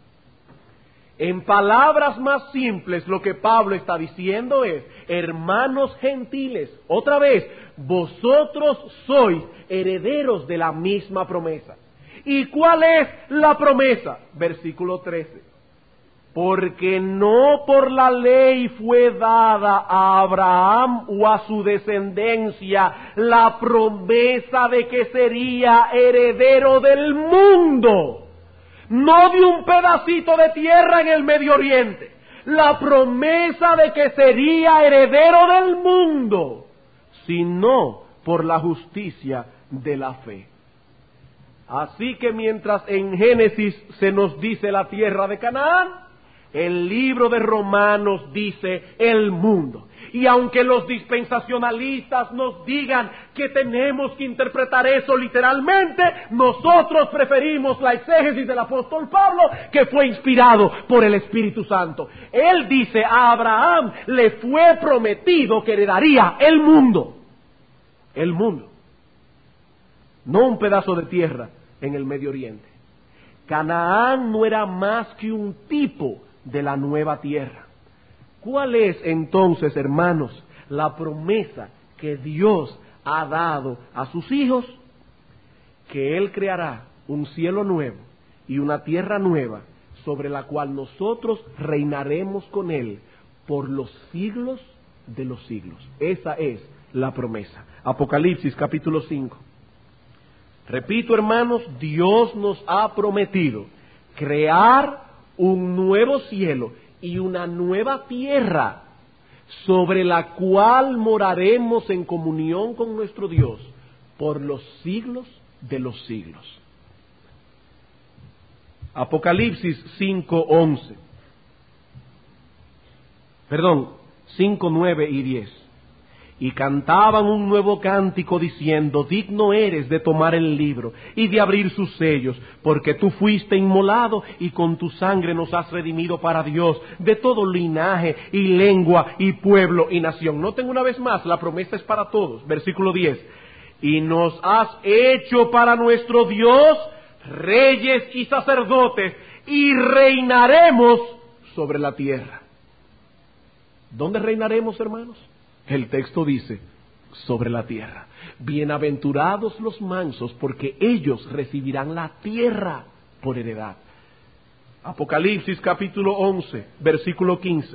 En palabras más simples, lo que Pablo está diciendo es: hermanos gentiles, otra vez, vosotros sois herederos de la misma promesa. ¿Y cuál es la promesa? Versículo 13. Porque no por la ley fue dada a Abraham o a su descendencia la promesa de que sería heredero del mundo, no de un pedacito de tierra en el Medio Oriente, la promesa de que sería heredero del mundo, sino por la justicia de la fe. Así que mientras en Génesis se nos dice la tierra de Canaán, el libro de Romanos dice el mundo. Y aunque los dispensacionalistas nos digan que tenemos que interpretar eso literalmente, nosotros preferimos la exégesis del apóstol Pablo, que fue inspirado por el Espíritu Santo. Él dice: a Abraham le fue prometido que heredaría el mundo. El mundo. No un pedazo de tierra en el Medio Oriente. Canaán no era más que un tipo de la nueva tierra. ¿Cuál es entonces, hermanos, la promesa que Dios ha dado a sus hijos? Que Él creará un cielo nuevo y una tierra nueva sobre la cual nosotros reinaremos con Él por los siglos de los siglos. Esa es la promesa. Apocalipsis capítulo 5. Repito, hermanos, Dios nos ha prometido crear un nuevo cielo y una nueva tierra sobre la cual moraremos en comunión con nuestro Dios por los siglos de los siglos. Apocalipsis 5:11. 5, 9 y 10. Y cantaban un nuevo cántico diciendo: digno eres de tomar el libro y de abrir sus sellos, porque tú fuiste inmolado y con tu sangre nos has redimido para Dios de todo linaje y lengua y pueblo y nación. Noten una vez más, la promesa es para todos. Versículo 10. Y nos has hecho para nuestro Dios reyes y sacerdotes, y reinaremos sobre la tierra. ¿Dónde reinaremos, hermanos? El texto dice, sobre la tierra. Bienaventurados los mansos, porque ellos recibirán la tierra por heredad. Apocalipsis capítulo 11, versículo 15.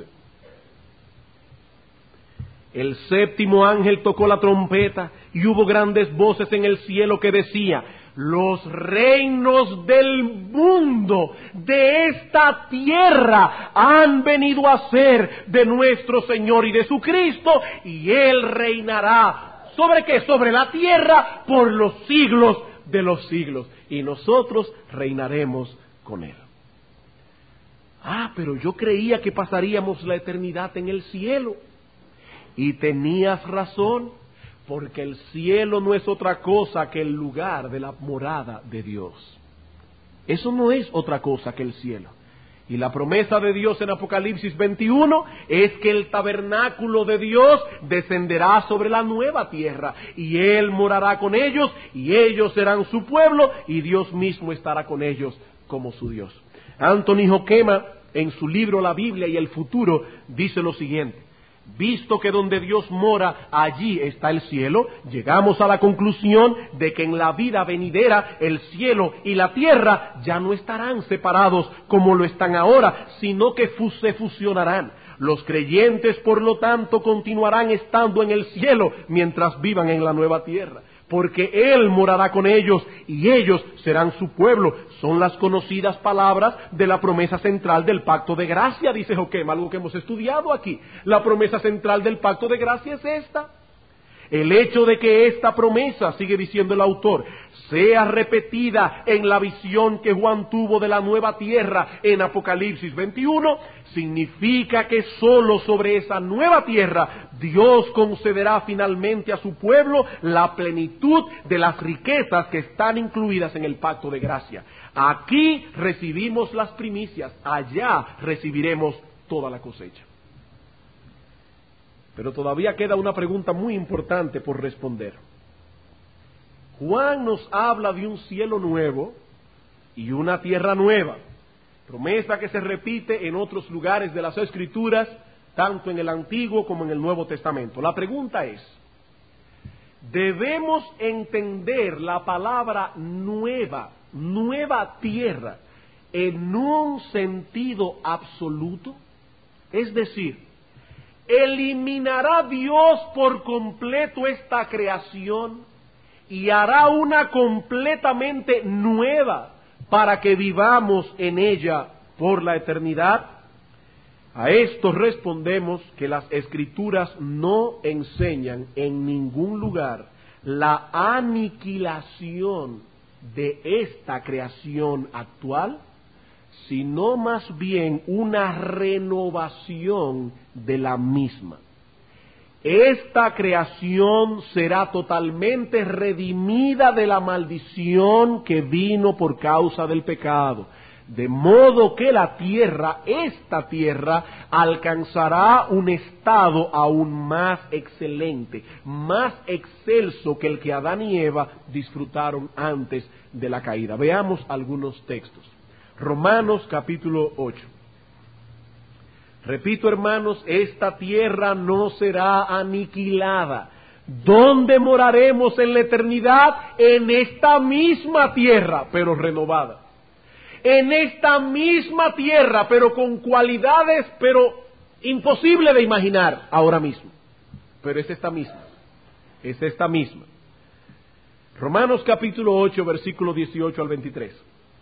El séptimo ángel tocó la trompeta y hubo grandes voces en el cielo que decía: los reinos del mundo, de esta tierra, han venido a ser de nuestro Señor y de su Cristo, y Él reinará. ¿Sobre qué? Sobre la tierra por los siglos de los siglos. Y nosotros reinaremos con Él. Pero yo creía que pasaríamos la eternidad en el cielo. Y tenías razón, porque el cielo no es otra cosa que el lugar de la morada de Dios. Eso no es otra cosa que el cielo. Y la promesa de Dios en Apocalipsis 21 es que el tabernáculo de Dios descenderá sobre la nueva tierra, y Él morará con ellos, y ellos serán su pueblo, y Dios mismo estará con ellos como su Dios. Anthony Hoekema, en su libro La Biblia y el futuro, dice lo siguiente: visto que donde Dios mora, allí está el cielo, llegamos a la conclusión de que en la vida venidera el cielo y la tierra ya no estarán separados como lo están ahora, sino que se fusionarán. Los creyentes, por lo tanto, continuarán estando en el cielo mientras vivan en la nueva tierra, porque Él morará con ellos y ellos serán su pueblo. Son las conocidas palabras de la promesa central del pacto de gracia, dice Hoekema, algo que hemos estudiado aquí. La promesa central del pacto de gracia es esta. El hecho de que esta promesa, sigue diciendo el autor, sea repetida en la visión que Juan tuvo de la nueva tierra en Apocalipsis 21, significa que solo sobre esa nueva tierra Dios concederá finalmente a su pueblo la plenitud de las riquezas que están incluidas en el pacto de gracia. Aquí recibimos las primicias, allá recibiremos toda la cosecha. Pero todavía queda una pregunta muy importante por responder. Juan nos habla de un cielo nuevo y una tierra nueva, promesa que se repite en otros lugares de las Escrituras, tanto en el Antiguo como en el Nuevo Testamento. La pregunta es, ¿debemos entender la palabra nueva, nueva tierra, en un sentido absoluto? Es decir, ¿eliminará Dios por completo esta creación y hará una completamente nueva para que vivamos en ella por la eternidad? A esto respondemos que las Escrituras no enseñan en ningún lugar la aniquilación de esta creación actual, sino más bien una renovación de la misma. Esta creación será totalmente redimida de la maldición que vino por causa del pecado, de modo que la tierra, esta tierra, alcanzará un estado aún más excelente, más excelso que el que Adán y Eva disfrutaron antes de la caída. Veamos algunos textos. Romanos capítulo 8. Repito, hermanos, esta tierra no será aniquilada. ¿Dónde moraremos en la eternidad? En esta misma tierra, pero renovada. En esta misma tierra, pero con cualidades, pero imposible de imaginar ahora mismo. Pero es esta misma. Es esta misma. Romanos capítulo 8, versículo 18 al 23.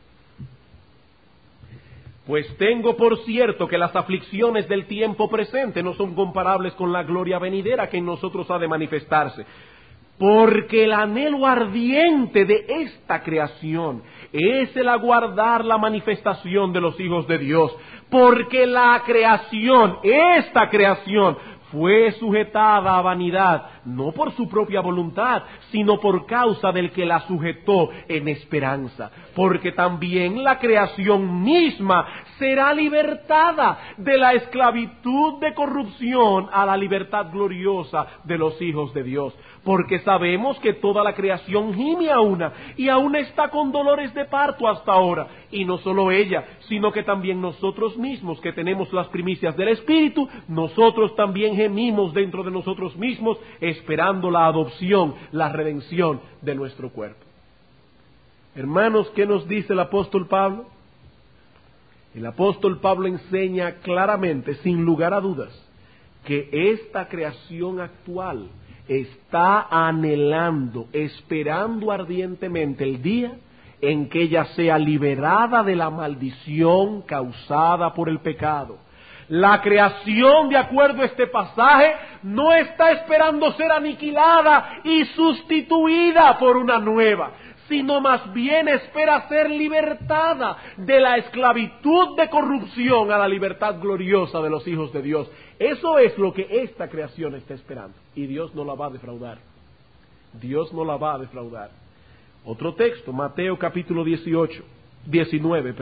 Pues tengo por cierto que las aflicciones del tiempo presente no son comparables con la gloria venidera que en nosotros ha de manifestarse. Porque el anhelo ardiente de esta creación es el aguardar la manifestación de los hijos de Dios. Porque la creación, esta creación, fue sujetada a vanidad, no por su propia voluntad, sino por causa del que la sujetó en esperanza, porque también la creación misma será libertada de la esclavitud de corrupción a la libertad gloriosa de los hijos de Dios. Porque sabemos que toda la creación gime a una, y aún está con dolores de parto hasta ahora. Y no solo ella, sino que también nosotros mismos, que tenemos las primicias del Espíritu, nosotros también gemimos dentro de nosotros mismos, esperando la adopción, la redención de nuestro cuerpo. Hermanos, ¿qué nos dice el apóstol Pablo? El apóstol Pablo enseña claramente, sin lugar a dudas, que esta creación actual está anhelando, esperando ardientemente el día en que ella sea liberada de la maldición causada por el pecado. La creación, de acuerdo a este pasaje, no está esperando ser aniquilada y sustituida por una nueva, sino más bien espera ser libertada de la esclavitud de corrupción a la libertad gloriosa de los hijos de Dios. Eso es lo que esta creación está esperando, y Dios no la va a defraudar. Dios no la va a defraudar. Otro texto, Mateo capítulo 19.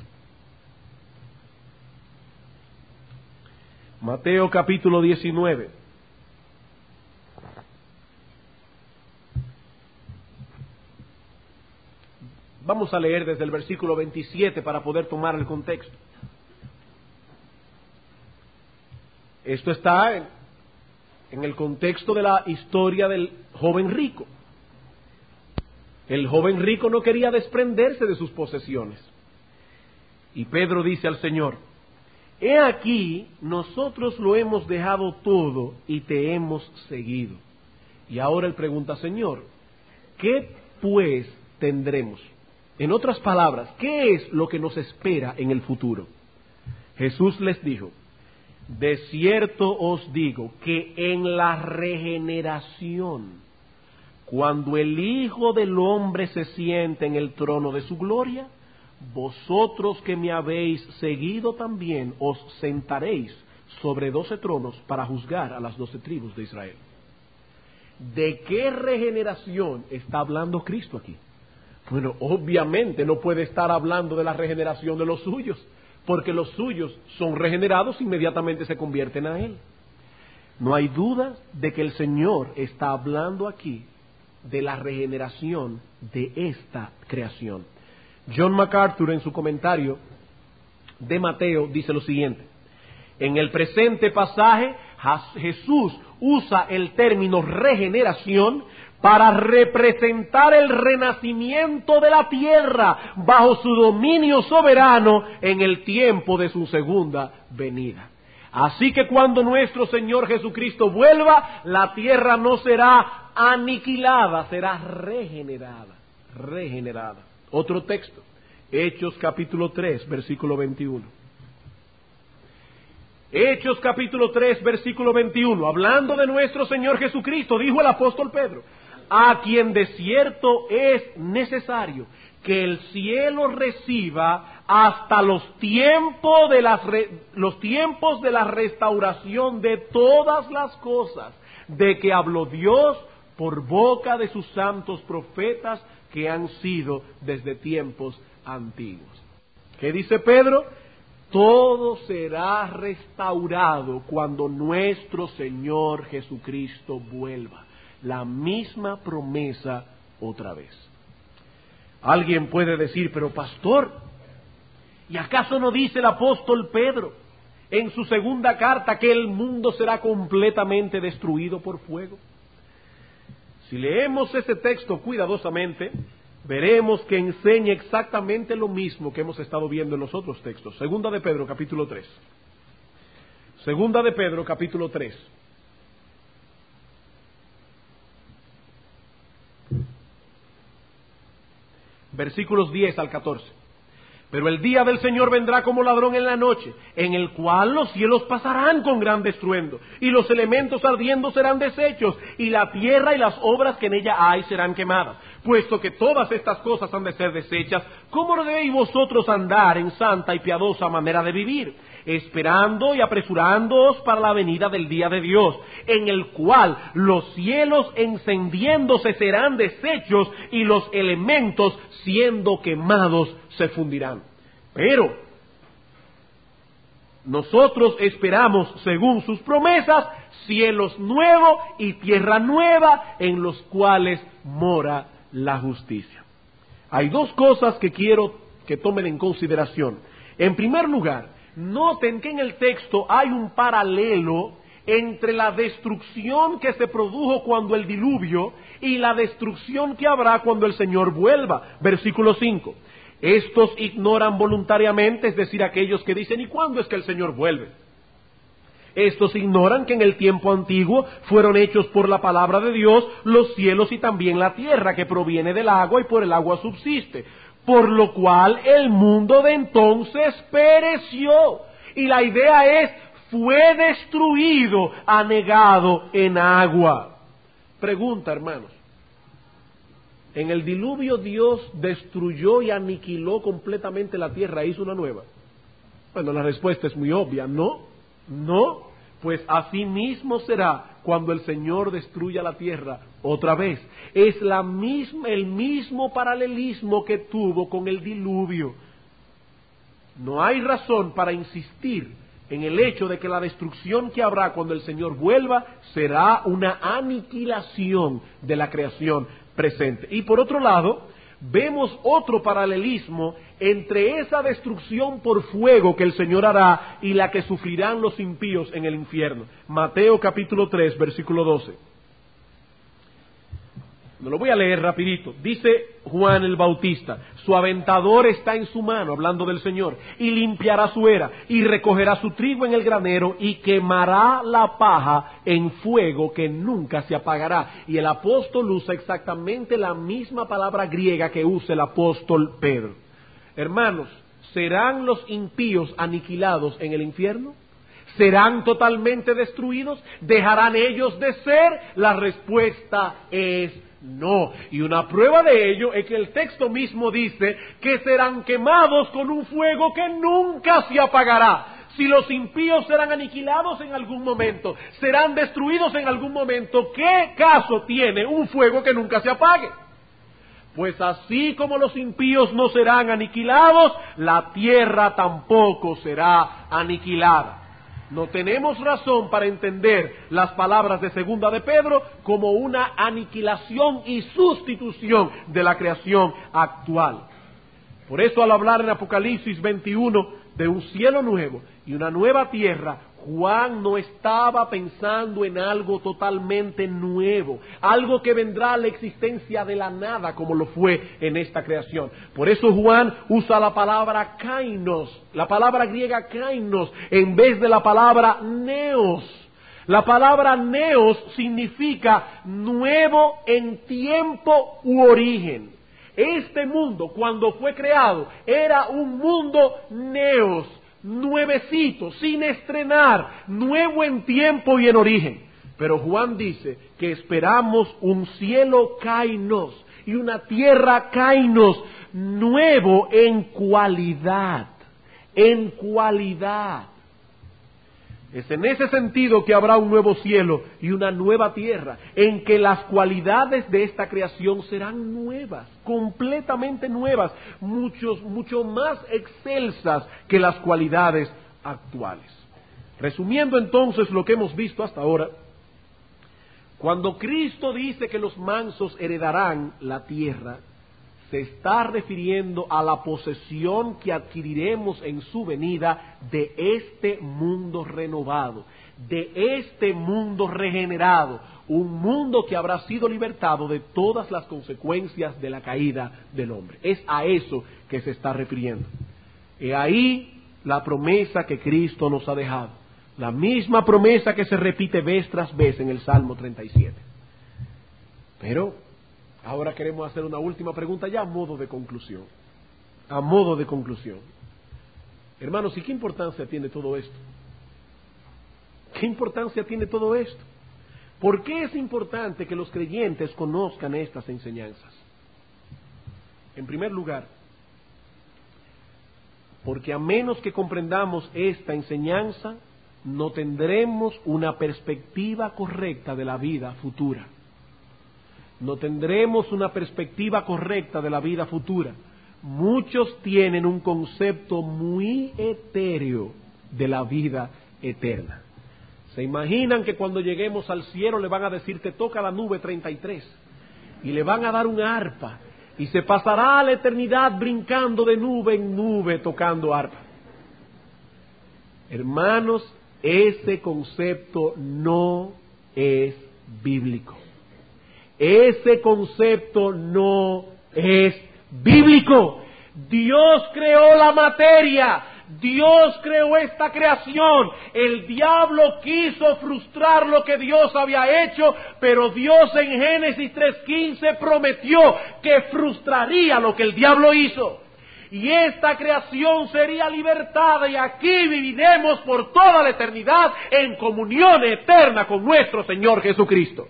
Mateo capítulo 19. Vamos a leer desde el versículo 27 para poder tomar el contexto. Esto está en el contexto de la historia del joven rico. El joven rico no quería desprenderse de sus posesiones. Y Pedro dice al Señor: he aquí, nosotros lo hemos dejado todo y te hemos seguido. Y ahora él pregunta: Señor, ¿qué pues tendremos? En otras palabras, ¿qué es lo que nos espera en el futuro? Jesús les dijo: de cierto os digo que en la regeneración, cuando el Hijo del Hombre se siente en el trono de su gloria, vosotros que me habéis seguido también os sentaréis sobre 12 tronos para juzgar a las 12 tribus de Israel. ¿De qué regeneración está hablando Cristo aquí? Bueno, obviamente no puede estar hablando de la regeneración de los suyos, porque los suyos son regenerados, inmediatamente se convierten a Él. No hay duda de que el Señor está hablando aquí de la regeneración de esta creación. John MacArthur, en su comentario de Mateo, dice lo siguiente: en el presente pasaje, Jesús usa el término regeneración para representar el renacimiento de la tierra bajo su dominio soberano en el tiempo de su segunda venida. Así que cuando nuestro Señor Jesucristo vuelva, la tierra no será aniquilada, será regenerada. Otro texto, Hechos capítulo 3, versículo 21. Hechos capítulo 3, versículo 21, hablando de nuestro Señor Jesucristo, dijo el apóstol Pedro: a quien de cierto es necesario que el cielo reciba hasta los tiempos de la restauración de todas las cosas, de que habló Dios por boca de sus santos profetas que han sido desde tiempos antiguos. ¿Qué dice Pedro? Todo será restaurado cuando nuestro Señor Jesucristo vuelva. La misma promesa otra vez. Alguien puede decir: pero pastor, ¿y acaso no dice el apóstol Pedro en su segunda carta que el mundo será completamente destruido por fuego? Si leemos ese texto cuidadosamente, veremos que enseña exactamente lo mismo que hemos estado viendo en los otros textos. Segunda de Pedro, capítulo 3. Segunda de Pedro, capítulo 3. Versículos 10 al 14. Pero el día del Señor vendrá como ladrón en la noche, en el cual los cielos pasarán con gran estruendo, y los elementos ardiendo serán deshechos, y la tierra y las obras que en ella hay serán quemadas. Puesto que todas estas cosas han de ser deshechas, ¿cómo no debéis vosotros andar en santa y piadosa manera de vivir? esperando y apresurándoos para la venida del día de Dios, en el cual los cielos encendiéndose serán deshechos y los elementos siendo quemados se fundirán. Pero nosotros esperamos, según sus promesas, cielos nuevos y tierra nueva en los cuales mora la justicia. Hay dos cosas que quiero que tomen en consideración. En primer lugar, noten que en el texto hay un paralelo entre la destrucción que se produjo cuando el diluvio y la destrucción que habrá cuando el Señor vuelva. Versículo 5. Estos ignoran voluntariamente, es decir, aquellos que dicen, ¿y cuándo es que el Señor vuelve? Estos ignoran que en el tiempo antiguo fueron hechos por la palabra de Dios los cielos y también la tierra, que proviene del agua y por el agua subsiste. Por lo cual el mundo de entonces pereció. Y la idea es, fue destruido, anegado en agua. Pregunta, hermanos. ¿En el diluvio Dios destruyó y aniquiló completamente la tierra e hizo una nueva? Bueno, la respuesta es muy obvia, no, pues así mismo será cuando el Señor destruya la tierra otra vez. Es el mismo paralelismo que tuvo con el diluvio. No hay razón para insistir en el hecho de que la destrucción que habrá cuando el Señor vuelva será una aniquilación de la creación presente. Y por otro lado, vemos otro paralelismo entre esa destrucción por fuego que el Señor hará y la que sufrirán los impíos en el infierno. Mateo capítulo 3, versículo 12. Me lo voy a leer rapidito. Dice Juan el Bautista, su aventador está en su mano, hablando del Señor, y limpiará su era, y recogerá su trigo en el granero, y quemará la paja en fuego que nunca se apagará. Y el apóstol usa exactamente la misma palabra griega que usa el apóstol Pedro. Hermanos, ¿serán los impíos aniquilados en el infierno? ¿Serán totalmente destruidos? ¿Dejarán ellos de ser? La respuesta es no. Y una prueba de ello es que el texto mismo dice que serán quemados con un fuego que nunca se apagará. Si los impíos serán aniquilados en algún momento, serán destruidos en algún momento, ¿qué caso tiene un fuego que nunca se apague? Pues así como los impíos no serán aniquilados, la tierra tampoco será aniquilada. No tenemos razón para entender las palabras de segunda de Pedro como una aniquilación y sustitución de la creación actual. Por eso al hablar en Apocalipsis 21 de un cielo nuevo y una nueva tierra, Juan no estaba pensando en algo totalmente nuevo, algo que vendrá a la existencia de la nada como lo fue en esta creación. Por eso Juan usa la palabra kainos, la palabra griega kainos, en vez de la palabra neos. La palabra neos significa nuevo en tiempo u origen. Este mundo, cuando fue creado, era un mundo neos, nuevecito, sin estrenar, nuevo en tiempo y en origen. Pero Juan dice que esperamos un cielo kainos y una tierra kainos, nuevo en cualidad, en cualidad. Es en ese sentido que habrá un nuevo cielo y una nueva tierra, en que las cualidades de esta creación serán nuevas, completamente nuevas, mucho más excelsas que las cualidades actuales. Resumiendo entonces lo que hemos visto hasta ahora, cuando Cristo dice que los mansos heredarán la tierra, se está refiriendo a la posesión que adquiriremos en su venida de este mundo renovado, de este mundo regenerado, un mundo que habrá sido libertado de todas las consecuencias de la caída del hombre. Es a eso que se está refiriendo. Y ahí la promesa que Cristo nos ha dejado, la misma promesa que se repite vez tras vez en el Salmo 37. Pero ahora queremos hacer una última pregunta ya a modo de conclusión. A modo de conclusión. Hermanos, ¿y qué importancia tiene todo esto? ¿Qué importancia tiene todo esto? ¿Por qué es importante que los creyentes conozcan estas enseñanzas? En primer lugar, porque a menos que comprendamos esta enseñanza, no tendremos una perspectiva correcta de la vida futura. No tendremos una perspectiva correcta de la vida futura. Muchos tienen un concepto muy etéreo de la vida eterna. Se imaginan que cuando lleguemos al cielo le van a decir: te toca la nube 33, y le van a dar un arpa, y se pasará la eternidad brincando de nube en nube tocando arpa. Hermanos, ese concepto no es bíblico. Ese concepto no es bíblico. Dios creó la materia. Dios creó esta creación. El diablo quiso frustrar lo que Dios había hecho, pero Dios en Génesis 3:15 prometió que frustraría lo que el diablo hizo. Y esta creación sería libertada, y aquí viviremos por toda la eternidad en comunión eterna con nuestro Señor Jesucristo.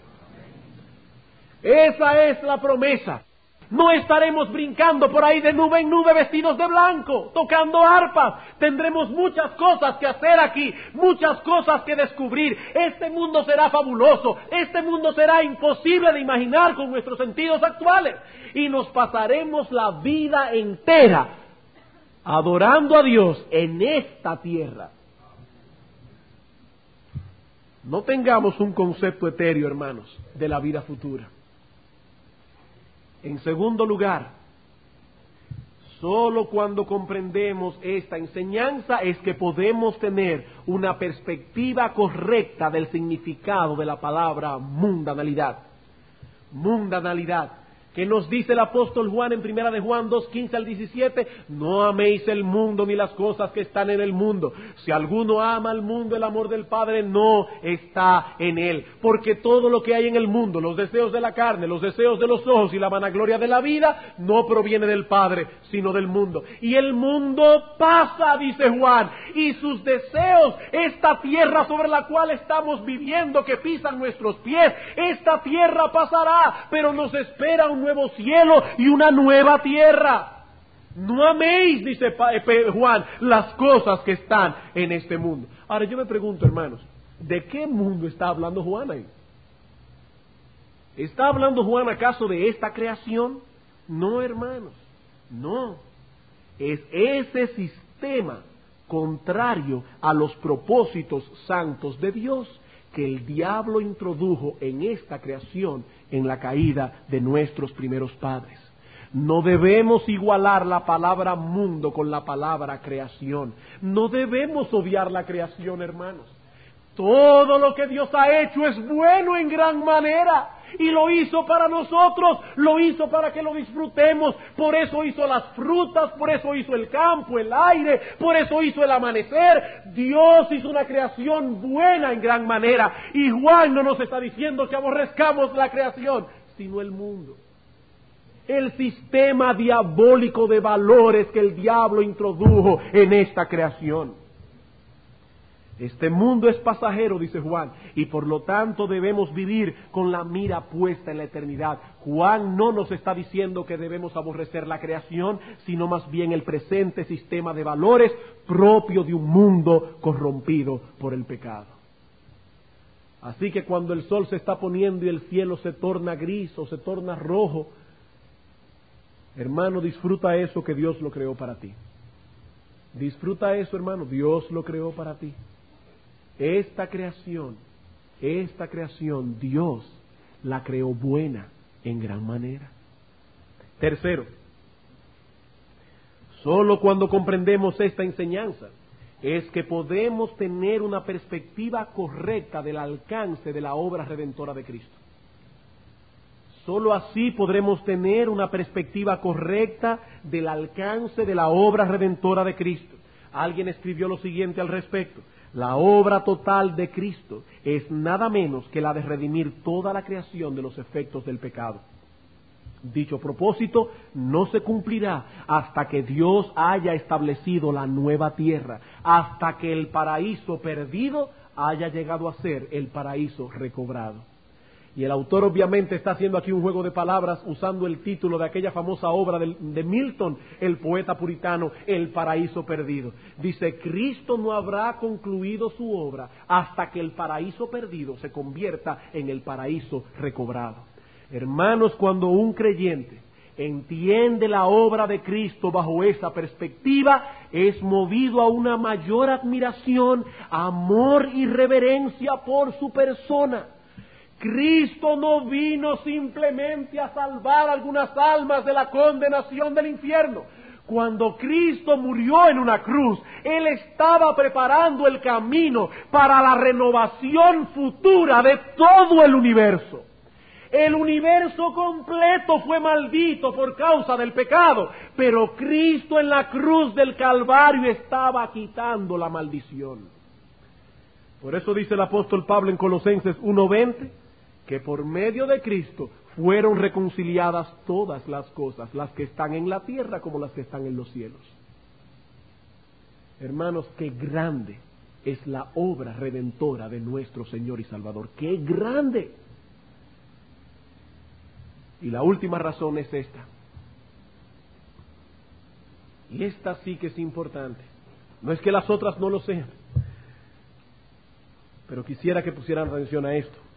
Esa es la promesa. No estaremos brincando por ahí de nube en nube vestidos de blanco, tocando arpas. Tendremos muchas cosas que hacer aquí, muchas cosas que descubrir. Este mundo será fabuloso, este mundo será imposible de imaginar con nuestros sentidos actuales. Y nos pasaremos la vida entera adorando a Dios en esta tierra. No tengamos un concepto etéreo, hermanos, de la vida futura. En segundo lugar, solo cuando comprendemos esta enseñanza es que podemos tener una perspectiva correcta del significado de la palabra mundanalidad. Mundanalidad. ¿Qué nos dice el apóstol Juan en 1 de Juan 2:15 al 17? No améis el mundo ni las cosas que están en el mundo. Si alguno ama al mundo, el amor del Padre no está en él. Porque todo lo que hay en el mundo, los deseos de la carne, los deseos de los ojos y la vanagloria de la vida, no proviene del Padre, sino del mundo. Y el mundo pasa, dice Juan, y sus deseos, esta tierra sobre la cual estamos viviendo, que pisan nuestros pies, esta tierra pasará, pero nos espera un nuevo cielo y una nueva tierra. No améis, dice Juan, las cosas que están en este mundo. Ahora yo me pregunto, hermanos, ¿de qué mundo está hablando Juan ahí? ¿Está hablando Juan acaso de esta creación? No, hermanos, no. Es ese sistema contrario a los propósitos santos de Dios que el diablo introdujo en esta creación en la caída de nuestros primeros padres. No debemos igualar la palabra mundo con la palabra creación. No debemos obviar la creación, hermanos. Todo lo que Dios ha hecho es bueno en gran manera. Y lo hizo para nosotros, lo hizo para que lo disfrutemos. Por eso hizo las frutas, por eso hizo el campo, el aire, por eso hizo el amanecer. Dios hizo una creación buena en gran manera. Y Juan no nos está diciendo que aborrezcamos la creación, sino el mundo. El sistema diabólico de valores que el diablo introdujo en esta creación. Este mundo es pasajero, dice Juan, y por lo tanto debemos vivir con la mira puesta en la eternidad. Juan no nos está diciendo que debemos aborrecer la creación, sino más bien el presente sistema de valores propio de un mundo corrompido por el pecado. Así que cuando el sol se está poniendo y el cielo se torna gris o se torna rojo, hermano, disfruta eso que Dios lo creó para ti. Disfruta eso, hermano, Dios lo creó para ti. Esta creación, Dios la creó buena en gran manera. Tercero, solo cuando comprendemos esta enseñanza es que podemos tener una perspectiva correcta del alcance de la obra redentora de Cristo. Solo así podremos tener una perspectiva correcta del alcance de la obra redentora de Cristo. Alguien escribió lo siguiente al respecto: la obra total de Cristo es nada menos que la de redimir toda la creación de los efectos del pecado. Dicho propósito no se cumplirá hasta que Dios haya establecido la nueva tierra, hasta que el paraíso perdido haya llegado a ser el paraíso recobrado. Y el autor obviamente está haciendo aquí un juego de palabras usando el título de aquella famosa obra de Milton, el poeta puritano, El paraíso perdido. Dice, Cristo no habrá concluido su obra hasta que el paraíso perdido se convierta en el paraíso recobrado. Hermanos, cuando un creyente entiende la obra de Cristo bajo esa perspectiva, es movido a una mayor admiración, amor y reverencia por su persona. Cristo no vino simplemente a salvar algunas almas de la condenación del infierno. Cuando Cristo murió en una cruz, Él estaba preparando el camino para la renovación futura de todo el universo. El universo completo fue maldito por causa del pecado, pero Cristo en la cruz del Calvario estaba quitando la maldición. Por eso dice el apóstol Pablo en Colosenses 1:20, que por medio de Cristo fueron reconciliadas todas las cosas, las que están en la tierra como las que están en los cielos. Hermanos, qué grande es la obra redentora de nuestro Señor y Salvador. ¡Qué grande! Y la última razón es esta. Y esta sí que es importante. No es que las otras no lo sean, pero quisiera que pusieran atención a esto.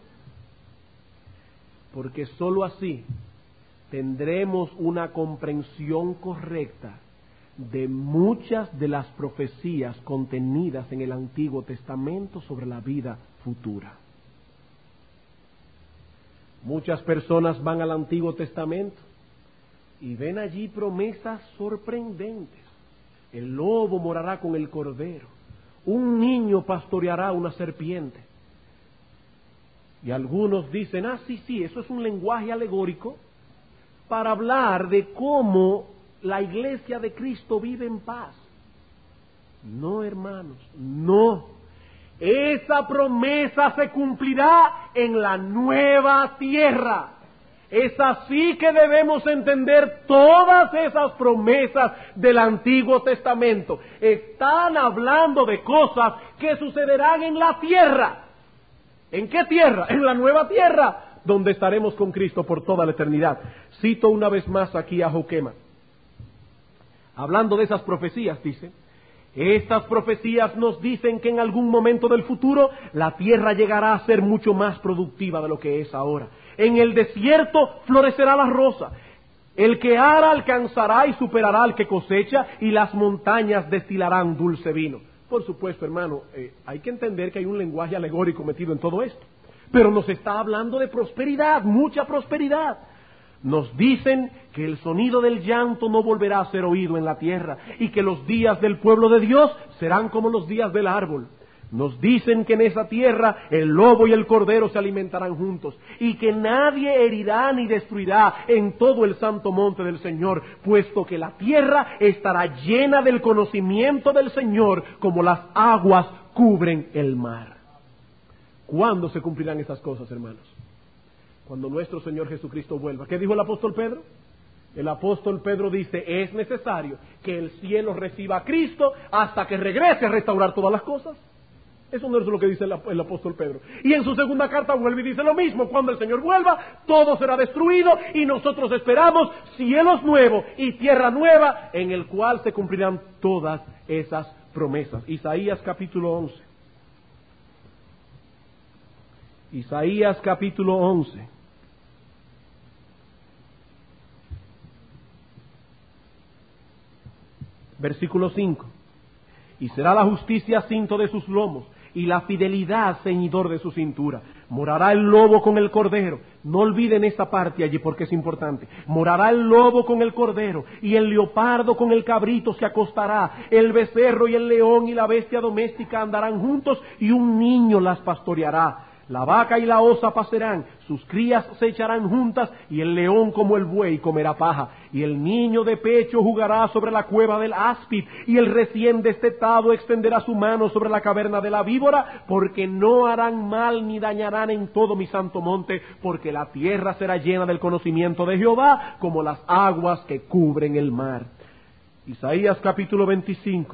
Porque sólo así tendremos una comprensión correcta de muchas de las profecías contenidas en el Antiguo Testamento sobre la vida futura. Muchas personas van al Antiguo Testamento y ven allí promesas sorprendentes. El lobo morará con el cordero, un niño pastoreará una serpiente. Y algunos dicen, sí, eso es un lenguaje alegórico para hablar de cómo la iglesia de Cristo vive en paz. No, hermanos, no. Esa promesa se cumplirá en la nueva tierra. Es así que debemos entender todas esas promesas del Antiguo Testamento. Están hablando de cosas que sucederán en la tierra. ¿En qué tierra? En la nueva tierra, donde estaremos con Cristo por toda la eternidad. Cito una vez más aquí a Joquema. Hablando de esas profecías, dice, estas profecías nos dicen que en algún momento del futuro la tierra llegará a ser mucho más productiva de lo que es ahora. En el desierto florecerá la rosa. El que ara alcanzará y superará al que cosecha, y las montañas destilarán dulce vino. Por supuesto, hermano, hay que entender que hay un lenguaje alegórico metido en todo esto. Pero nos está hablando de prosperidad, mucha prosperidad. Nos dicen que el sonido del llanto no volverá a ser oído en la tierra y que los días del pueblo de Dios serán como los días del árbol. Nos dicen que en esa tierra el lobo y el cordero se alimentarán juntos y que nadie herirá ni destruirá en todo el santo monte del Señor, puesto que la tierra estará llena del conocimiento del Señor como las aguas cubren el mar. ¿Cuándo se cumplirán esas cosas, hermanos? Cuando nuestro Señor Jesucristo vuelva. ¿Qué dijo el apóstol Pedro? El apóstol Pedro dice, es necesario que el cielo reciba a Cristo hasta que regrese a restaurar todas las cosas. Eso no es lo que dice el apóstol Pedro. Y en su segunda carta vuelve y dice lo mismo. Cuando el Señor vuelva, todo será destruido y nosotros esperamos cielos nuevos y tierra nueva en el cual se cumplirán todas esas promesas. Isaías capítulo 11. Isaías capítulo 11. Versículo 5. Y será la justicia cinto de sus lomos, y la fidelidad ceñidor de su cintura. Morará el lobo con el cordero. No olviden esta parte allí porque es importante. Morará el lobo con el cordero, y el leopardo con el cabrito se acostará. El becerro y el león y la bestia doméstica andarán juntos, y un niño las pastoreará. La vaca y la osa pasarán, sus crías se echarán juntas, y el león como el buey comerá paja. Y el niño de pecho jugará sobre la cueva del áspid, y el recién destetado extenderá su mano sobre la caverna de la víbora, porque no harán mal ni dañarán en todo mi santo monte, porque la tierra será llena del conocimiento de Jehová, como las aguas que cubren el mar. Isaías capítulo 25,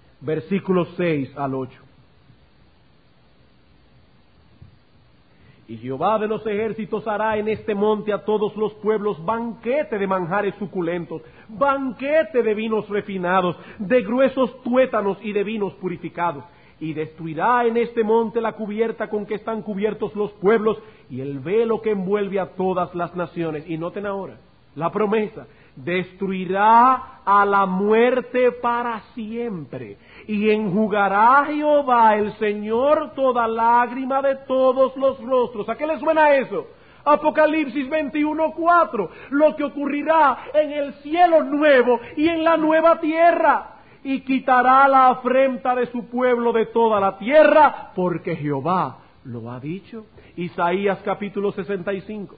versículos 6 al 8. Y Jehová de los ejércitos hará en este monte a todos los pueblos banquete de manjares suculentos, banquete de vinos refinados, de gruesos tuétanos y de vinos purificados. Y destruirá en este monte la cubierta con que están cubiertos los pueblos y el velo que envuelve a todas las naciones. Y noten ahora la promesa: destruirá a la muerte para siempre, y enjugará Jehová el Señor toda lágrima de todos los rostros. ¿A qué les suena eso? Apocalipsis 21:4, lo que ocurrirá en el cielo nuevo y en la nueva tierra. Y quitará la afrenta de su pueblo de toda la tierra, porque Jehová lo ha dicho. Isaías capítulo 65.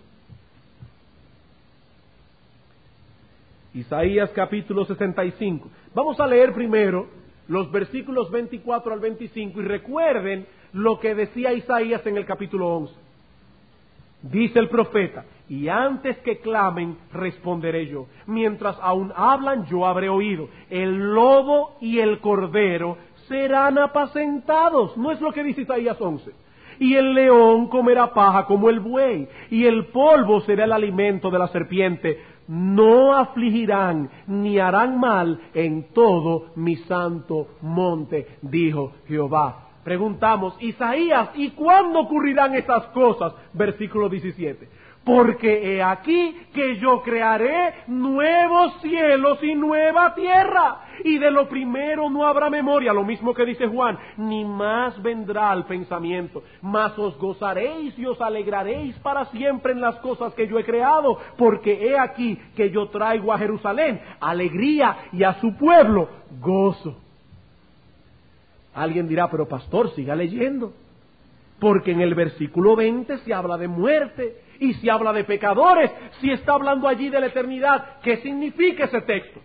Isaías capítulo 65. Vamos a leer primero los versículos 24 al 25 y recuerden lo que decía Isaías en el capítulo 11. Dice el profeta: y antes que clamen, responderé yo. Mientras aún hablan, yo habré oído. El lobo y el cordero serán apacentados. ¿No es lo que dice Isaías 11? Y el león comerá paja como el buey, y el polvo será el alimento de la serpiente. No afligirán ni harán mal en todo mi santo monte, dijo Jehová. Preguntamos, Isaías, ¿y cuándo ocurrirán estas cosas? Versículo 17. Porque he aquí que yo crearé nuevos cielos y nueva tierra, y de lo primero no habrá memoria, lo mismo que dice Juan, ni más vendrá al pensamiento, mas os gozaréis y os alegraréis para siempre en las cosas que yo he creado, porque he aquí que yo traigo a Jerusalén alegría y a su pueblo gozo. Alguien dirá, pero pastor, siga leyendo, porque en el versículo 20 se habla de muerte y se habla de pecadores. Si está hablando allí de la eternidad, ¿qué significa ese texto?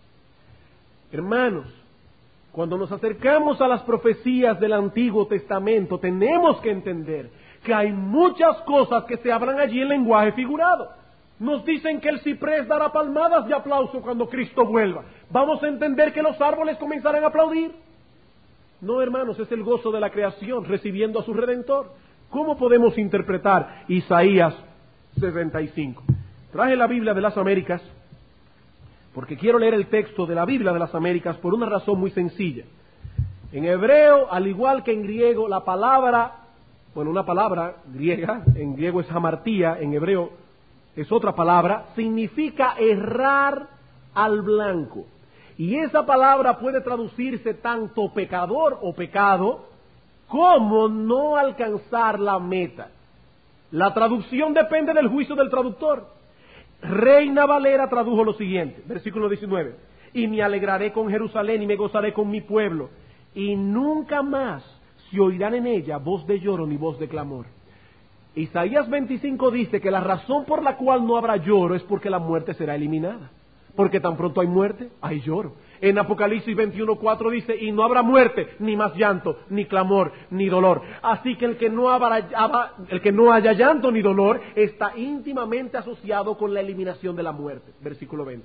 Hermanos, cuando nos acercamos a las profecías del Antiguo Testamento, tenemos que entender que hay muchas cosas que se hablan allí en lenguaje figurado. Nos dicen que el ciprés dará palmadas de aplauso cuando Cristo vuelva. Vamos a entender que los árboles comenzarán a aplaudir. No, hermanos, es el gozo de la creación recibiendo a su Redentor. ¿Cómo podemos interpretar Isaías 65? Traje la Biblia de las Américas porque quiero leer el texto de la Biblia de las Américas por una razón muy sencilla. En hebreo, al igual que en griego, la palabra, una palabra griega, en griego es hamartía, en hebreo es otra palabra, significa errar al blanco. Y esa palabra puede traducirse tanto pecador o pecado, como no alcanzar la meta. La traducción depende del juicio del traductor. Reina Valera tradujo lo siguiente, versículo 19: y me alegraré con Jerusalén y me gozaré con mi pueblo, y nunca más se oirán en ella voz de lloro ni voz de clamor. Isaías 25 dice que la razón por la cual no habrá lloro es porque la muerte será eliminada. Porque tan pronto hay muerte, hay lloro. En Apocalipsis 21:4 dice, y no habrá muerte, ni más llanto, ni clamor, ni dolor. Así que el que no haya llanto ni dolor está íntimamente asociado con la eliminación de la muerte. Versículo 20.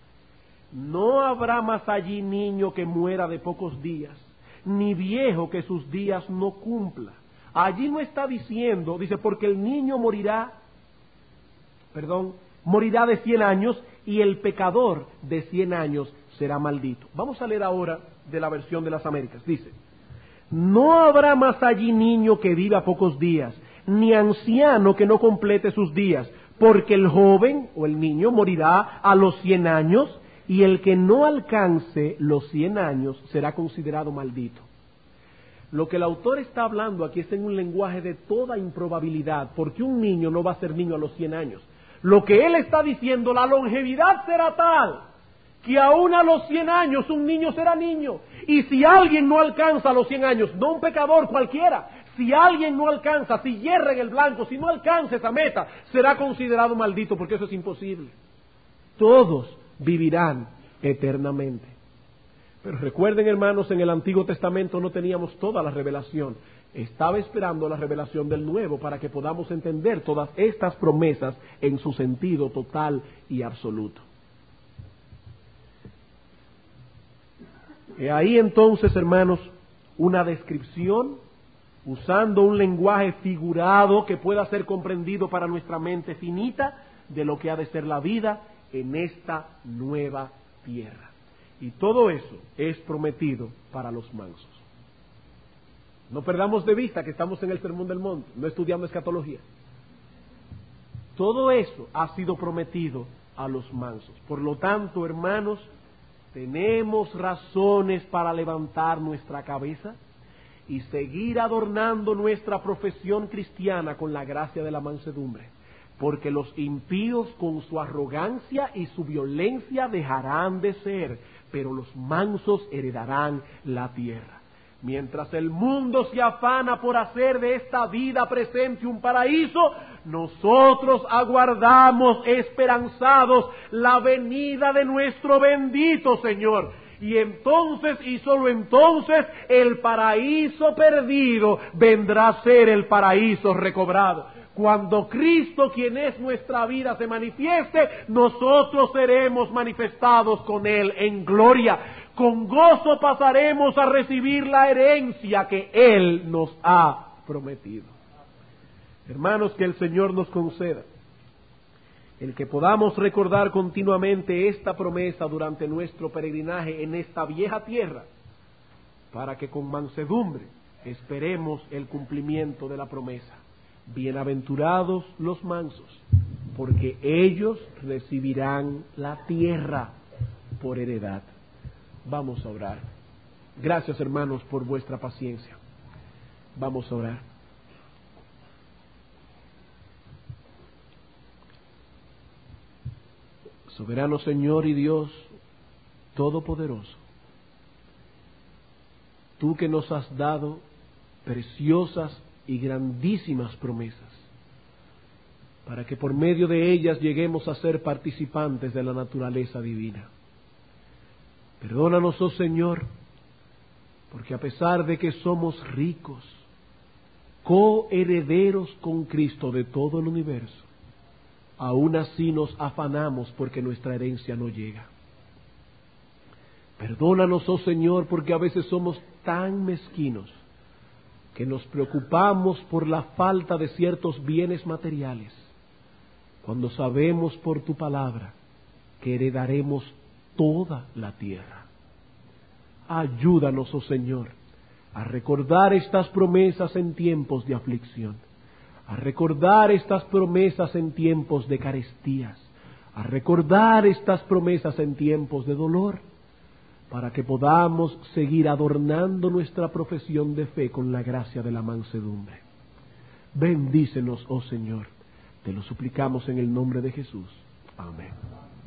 No habrá más allí niño que muera de pocos días, ni viejo que sus días no cumpla. Allí no está diciendo, dice, porque el niño morirá de 100 años, y el pecador de 100 años será maldito. Vamos a leer ahora de la versión de las Américas. Dice, no habrá más allí niño que viva pocos días, ni anciano que no complete sus días, porque el joven o el niño morirá a los 100 años, y el que no alcance los 100 años será considerado maldito. Lo que el autor está hablando aquí es en un lenguaje de toda improbabilidad, porque un niño no va a ser niño a los 100 años. Lo que él está diciendo, la longevidad será tal que aún a los 100 años un niño será niño. Y si alguien no alcanza los 100 años, no un pecador cualquiera, si alguien no alcanza, si hierra en el blanco, si no alcanza esa meta, será considerado maldito, porque eso es imposible. Todos vivirán eternamente. Pero recuerden, hermanos, en el Antiguo Testamento no teníamos toda la revelación. Estaba esperando la revelación del Nuevo para que podamos entender todas estas promesas en su sentido total y absoluto. Ahí entonces, hermanos, una descripción usando un lenguaje figurado que pueda ser comprendido para nuestra mente finita de lo que ha de ser la vida en esta nueva tierra. Y todo eso es prometido para los mansos. No perdamos de vista que estamos en el Sermón del Monte, no estudiando escatología. Todo eso ha sido prometido a los mansos. Por lo tanto, hermanos, tenemos razones para levantar nuestra cabeza y seguir adornando nuestra profesión cristiana con la gracia de la mansedumbre, porque los impíos con su arrogancia y su violencia dejarán de ser, pero los mansos heredarán la tierra. Mientras el mundo se afana por hacer de esta vida presente un paraíso, nosotros aguardamos esperanzados la venida de nuestro bendito Señor. Y entonces, y solo entonces, el paraíso perdido vendrá a ser el paraíso recobrado. Cuando Cristo, quien es nuestra vida, se manifieste, nosotros seremos manifestados con Él en gloria. Con gozo pasaremos a recibir la herencia que Él nos ha prometido. Hermanos, que el Señor nos conceda el que podamos recordar continuamente esta promesa durante nuestro peregrinaje en esta vieja tierra, para que con mansedumbre esperemos el cumplimiento de la promesa. Bienaventurados los mansos, porque ellos recibirán la tierra por heredad. Vamos a orar. Gracias, hermanos, por vuestra paciencia. Vamos a orar. Soberano Señor y Dios Todopoderoso, Tú que nos has dado preciosas y grandísimas promesas, para que por medio de ellas lleguemos a ser participantes de la naturaleza divina. Perdónanos, oh Señor, porque a pesar de que somos ricos, coherederos con Cristo de todo el universo, aún así nos afanamos porque nuestra herencia no llega. Perdónanos, oh Señor, porque a veces somos tan mezquinos que nos preocupamos por la falta de ciertos bienes materiales, cuando sabemos por tu palabra que heredaremos toda la tierra. Ayúdanos, oh Señor, a recordar estas promesas en tiempos de aflicción, a recordar estas promesas en tiempos de carestías, a recordar estas promesas en tiempos de dolor, para que podamos seguir adornando nuestra profesión de fe con la gracia de la mansedumbre. Bendícenos, oh Señor, te lo suplicamos en el nombre de Jesús. Amén.